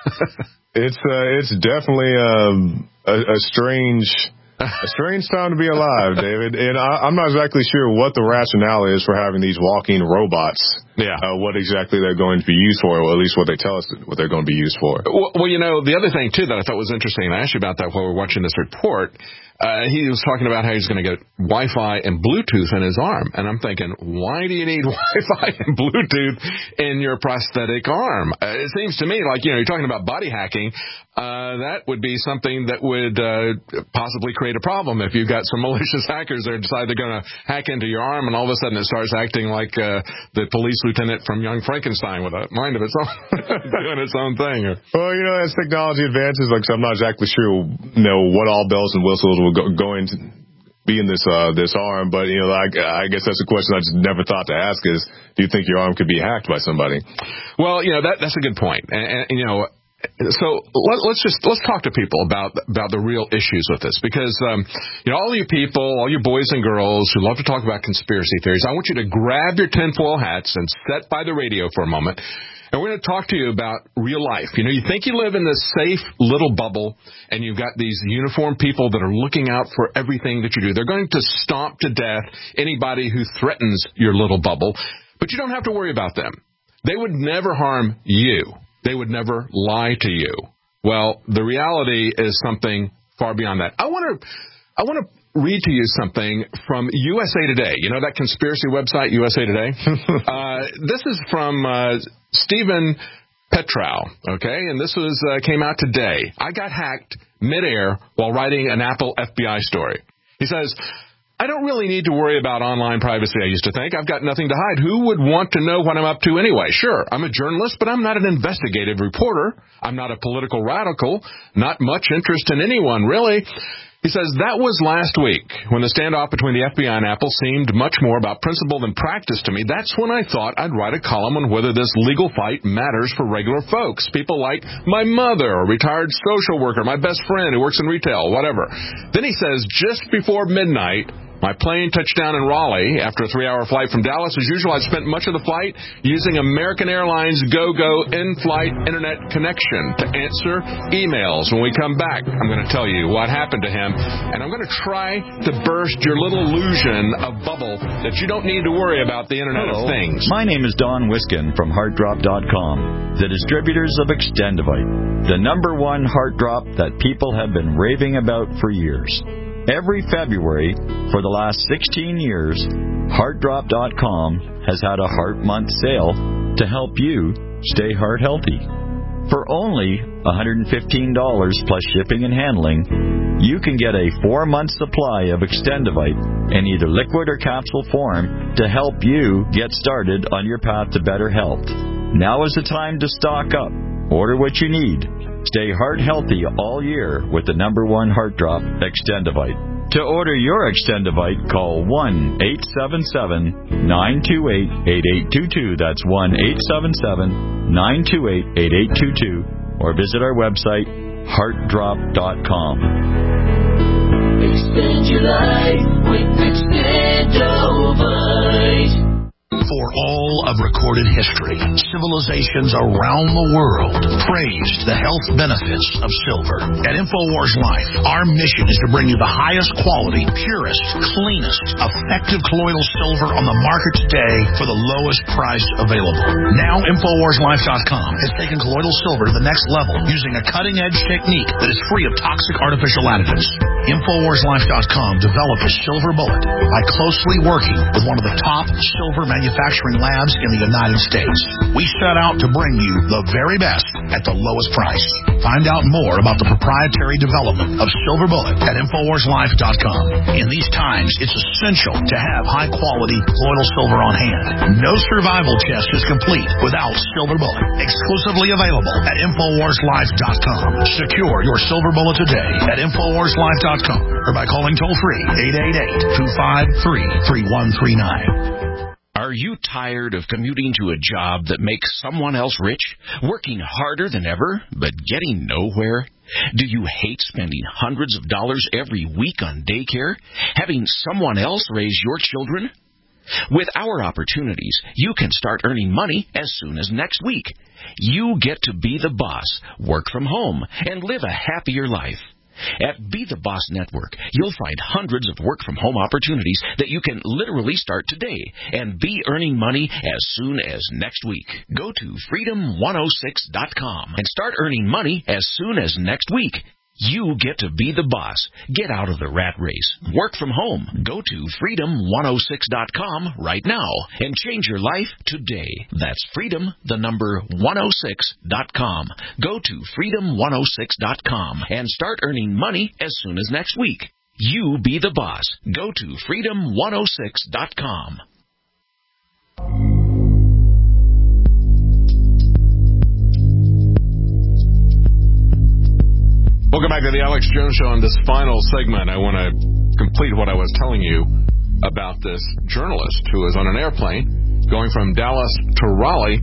it's, uh, it's definitely um, a, a strange... A strange time to be alive, David. And I, I'm not exactly sure what the rationale is for having these walking robots.
Yeah.
Uh, what exactly they're going to be used for, or at least what they tell us what they're going to be used for.
Well, well, you know, the other thing, too, that I thought was interesting, and I asked you about that while we were watching this report, uh, he was talking about how he's going to get Wi-Fi and Bluetooth in his arm. And I'm thinking, why do you need Wi-Fi and Bluetooth in your prosthetic arm? Uh, it seems to me like, you know, you're talking about body hacking. Uh, that would be something that would uh, possibly create a problem if you've got some malicious hackers that decide they're going to hack into your arm, and all of a sudden it starts acting like uh, the police lieutenant from Young Frankenstein with a mind of its own, doing its own thing.
Well, you know, as technology advances, like so I'm not exactly sure, you know, what all bells and whistles will go, go into be in this uh, this arm, but you know, I, I guess that's a question I just never thought to ask: is do you think your arm could be hacked by somebody?
Well, you know, that that's a good point, and, and you know. So let, let's just let's talk to people about about the real issues with this, because um, you know, all you people, all you boys and girls who love to talk about conspiracy theories, I want you to grab your tinfoil hats and sit by the radio for a moment, and we're going to talk to you about real life. You know, you think you live in this safe little bubble, and you've got these uniformed people that are looking out for everything that you do. They're going to stomp to death anybody who threatens your little bubble, but you don't have to worry about them. They would never harm you. They would never lie to you. Well, the reality is something far beyond that. I want to I want to read to you something from U S A Today. You know that conspiracy website, U S A Today? uh, this is from uh, Stephen Petrow, okay? And this was uh, came out today. I got hacked midair while writing an Apple F B I story. He says, I don't really need to worry about online privacy, I used to think. I've got nothing to hide. Who would want to know what I'm up to anyway? Sure, I'm a journalist, but I'm not an investigative reporter. I'm not a political radical. Not much interest in anyone, really. He says, that was last week when the standoff between the F B I and Apple seemed much more about principle than practice to me. That's when I thought I'd write a column on whether this legal fight matters for regular folks. People like my mother, a retired social worker, my best friend who works in retail, whatever. Then he says, just before midnight, my plane touched down in Raleigh after a three-hour flight from Dallas. As usual, I spent much of the flight using American Airlines GoGo in-flight internet connection to answer emails. When we come back, I'm going to tell you what happened to him, and I'm going to try to burst your little illusion of bubble that you don't need to worry about the Internet
Hello.
of Things.
My name is Don Wiskin from heart drop dot com, the distributors of Extendivite, the number one heart drop that people have been raving about for years. Every February for the last sixteen years, heart drop dot com has had a Heart Month sale to help you stay heart healthy. For only one hundred fifteen dollars plus shipping and handling, you can get a four-month supply of Extendivite in either liquid or capsule form to help you get started on your path to better health. Now is the time to stock up. Order what you need. Stay heart healthy all year with the number one heart drop, Extendivite. To order your Extendivite, call one eight seven seven, nine two eight, eight eight two two. That's one eight seven seven, nine two eight, eight eight two two. Or visit our website, heart drop dot com.
Extend your life with Extendivite.
For all of recorded history, civilizations around the world praised the health benefits of silver. At InfoWars Life, our mission is to bring you the highest quality, purest, cleanest, effective colloidal silver on the market today for the lowest price available. Now, InfoWars Life dot com has taken colloidal silver to the next level using a cutting-edge technique that is free of toxic artificial additives. InfoWars Life dot com developed a silver bullet by closely working with one of the top silver manufacturers manufacturing labs in the United States. We set out to bring you the very best at the lowest price. Find out more about the proprietary development of Silver Bullet at InfoWars Life dot com. In these times, it's essential to have high-quality colloidal silver on hand. No survival test is complete without Silver Bullet. Exclusively available at InfoWars Life dot com. Secure your Silver Bullet today at InfoWars Life dot com or by calling toll-free eight eight eight, two five three, three one three nine.
Are you tired of commuting to a job that makes someone else rich, working harder than ever, but getting nowhere? Do you hate spending hundreds of dollars every week on daycare, having someone else raise your children? With our opportunities, you can start earning money as soon as next week. You get to be the boss, work from home, and live a happier life. At Be the Boss Network, you'll find hundreds of work-from-home opportunities that you can literally start today and be earning money as soon as next week. Go to freedom one oh six dot com and start earning money as soon as next week. You get to be the boss. Get out of the rat race. Work from home. Go to freedom one oh six dot com right now and change your life today. That's freedom, the number one oh six dot com. Go to freedom one oh six dot com and start earning money as soon as next week. You be the boss. Go to freedom one oh six dot com.
Welcome back to the Alex Jones Show. On this final segment, I want to complete what I was telling you about this journalist who was on an airplane going from Dallas to Raleigh,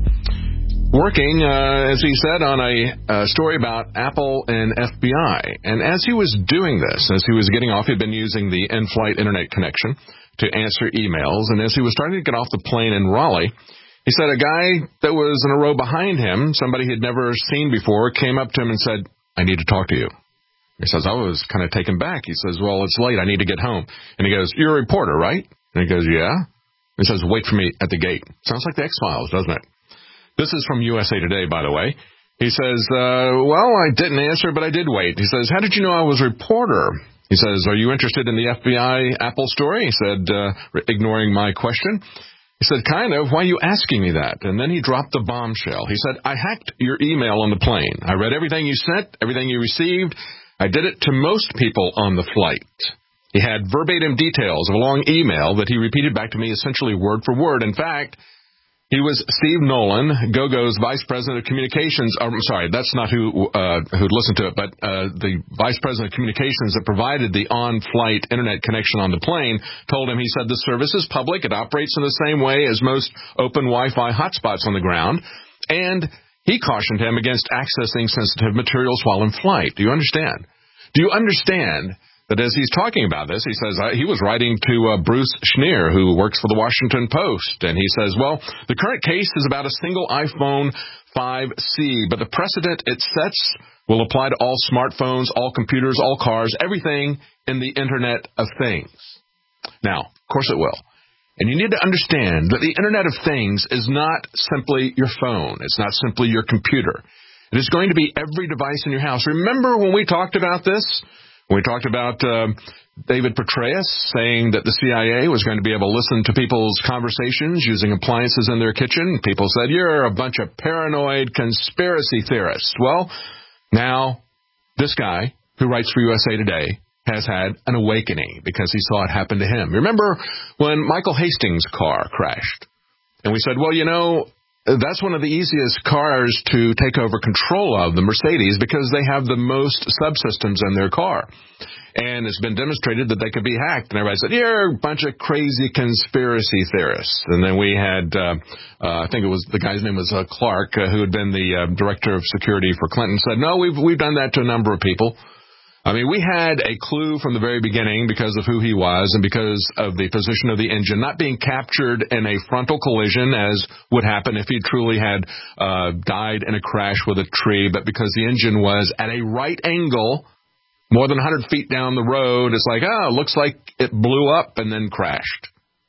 working, uh, as he said, on a uh, story about Apple and F B I. And as he was doing this, as he was getting off, he'd been using the in-flight internet connection to answer emails. And as he was starting to get off the plane in Raleigh, he said a guy that was in a row behind him, somebody he'd never seen before, came up to him and said, "I need to talk to you." He says, I was kind of taken back. He says, "Well, it's late. I need to get home." And he goes, "You're a reporter, right?" And he goes, "Yeah." He says, "Wait for me at the gate." Sounds like the X-Files, doesn't it? This is from U S A Today, by the way. He says, uh, well, I didn't answer, but I did wait. He says, "How did you know I was a reporter?" He says, "Are you interested in the F B I Apple story?" He said, uh, ignoring my question. He said, "Kind of. Why are you asking me that?" And then he dropped the bombshell. He said, "I hacked your email on the plane. I read everything you sent, everything you received. I did it to most people on the flight." He had verbatim details of a long email that he repeated back to me essentially word for word. In fact, he was Steve Nolan, GoGo's vice president of communications. Oh, I'm sorry, that's not who uh, who'd listened to it, but uh, the vice president of communications that provided the on-flight internet connection on the plane told him, he said, "The service is public. It operates in the same way as most open Wi-Fi hotspots on the ground." And he cautioned him against accessing sensitive materials while in flight. Do you understand? Do you understand that as he's talking about this, he says uh, he was writing to uh, Bruce Schneer, who works for the Washington Post, and he says, well, the current case is about a single iPhone five C, but the precedent it sets will apply to all smartphones, all computers, all cars, everything in the Internet of Things. Now, of course it will. And you need to understand that the Internet of Things is not simply your phone. It's not simply your computer. It is going to be every device in your house. Remember when we talked about this? When we talked about uh, David Petraeus saying that the C I A was going to be able to listen to people's conversations using appliances in their kitchen. People said, "You're a bunch of paranoid conspiracy theorists." Well, now this guy who writes for U S A Today has had an awakening because he saw it happen to him. Remember when Michael Hastings' car crashed? And we said, well, you know, that's one of the easiest cars to take over control of, the Mercedes, because they have the most subsystems in their car. And it's been demonstrated that they could be hacked. And everybody said, "You're a bunch of crazy conspiracy theorists." And then we had, uh, uh, I think it was, the guy's name was uh, Clark, uh, who had been the uh, director of security for Clinton, said, "No, we've we've done that to a number of people." I mean, we had a clue from the very beginning because of who he was and because of the position of the engine not being captured in a frontal collision, as would happen if he truly had uh, died in a crash with a tree, but because the engine was at a right angle, more than one hundred feet down the road. It's like, oh, it looks like it blew up and then crashed.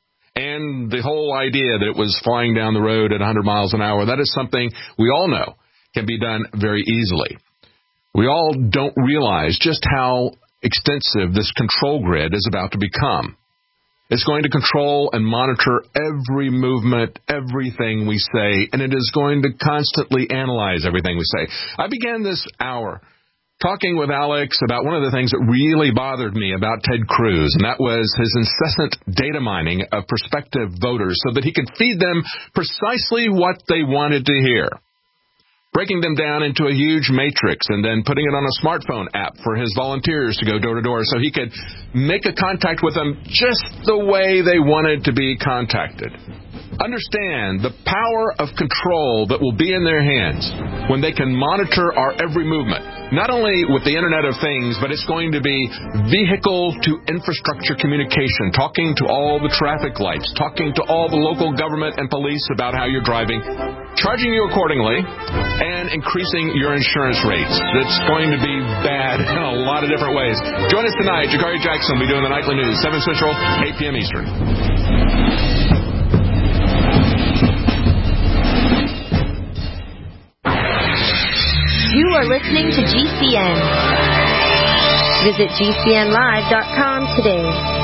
And the whole idea that it was flying down the road at one hundred miles an hour, that is something we all know can be done very easily. We all don't realize just how extensive this control grid is about to become. It's going to control and monitor every movement, everything we say, and it is going to constantly analyze everything we say. I began this hour talking with Alex about one of the things that really bothered me about Ted Cruz, and that was his incessant data mining of prospective voters so that he could feed them precisely what they wanted to hear. Breaking them down into a huge matrix and then putting it on a smartphone app for his volunteers to go door to door so he could make a contact with them just the way they wanted to be contacted. Understand the power of control that will be in their hands when they can monitor our every movement. Not only with the Internet of Things, but it's going to be vehicle-to-infrastructure communication, talking to all the traffic lights, talking to all the local government and police about how you're driving, charging you accordingly, and increasing your insurance rates. It's going to be bad in a lot of different ways. Join us tonight. Jakari Jackson will be doing the Nightly News, seven Central, eight p.m. Eastern.
You are listening to G C N. Visit G C N live dot com today.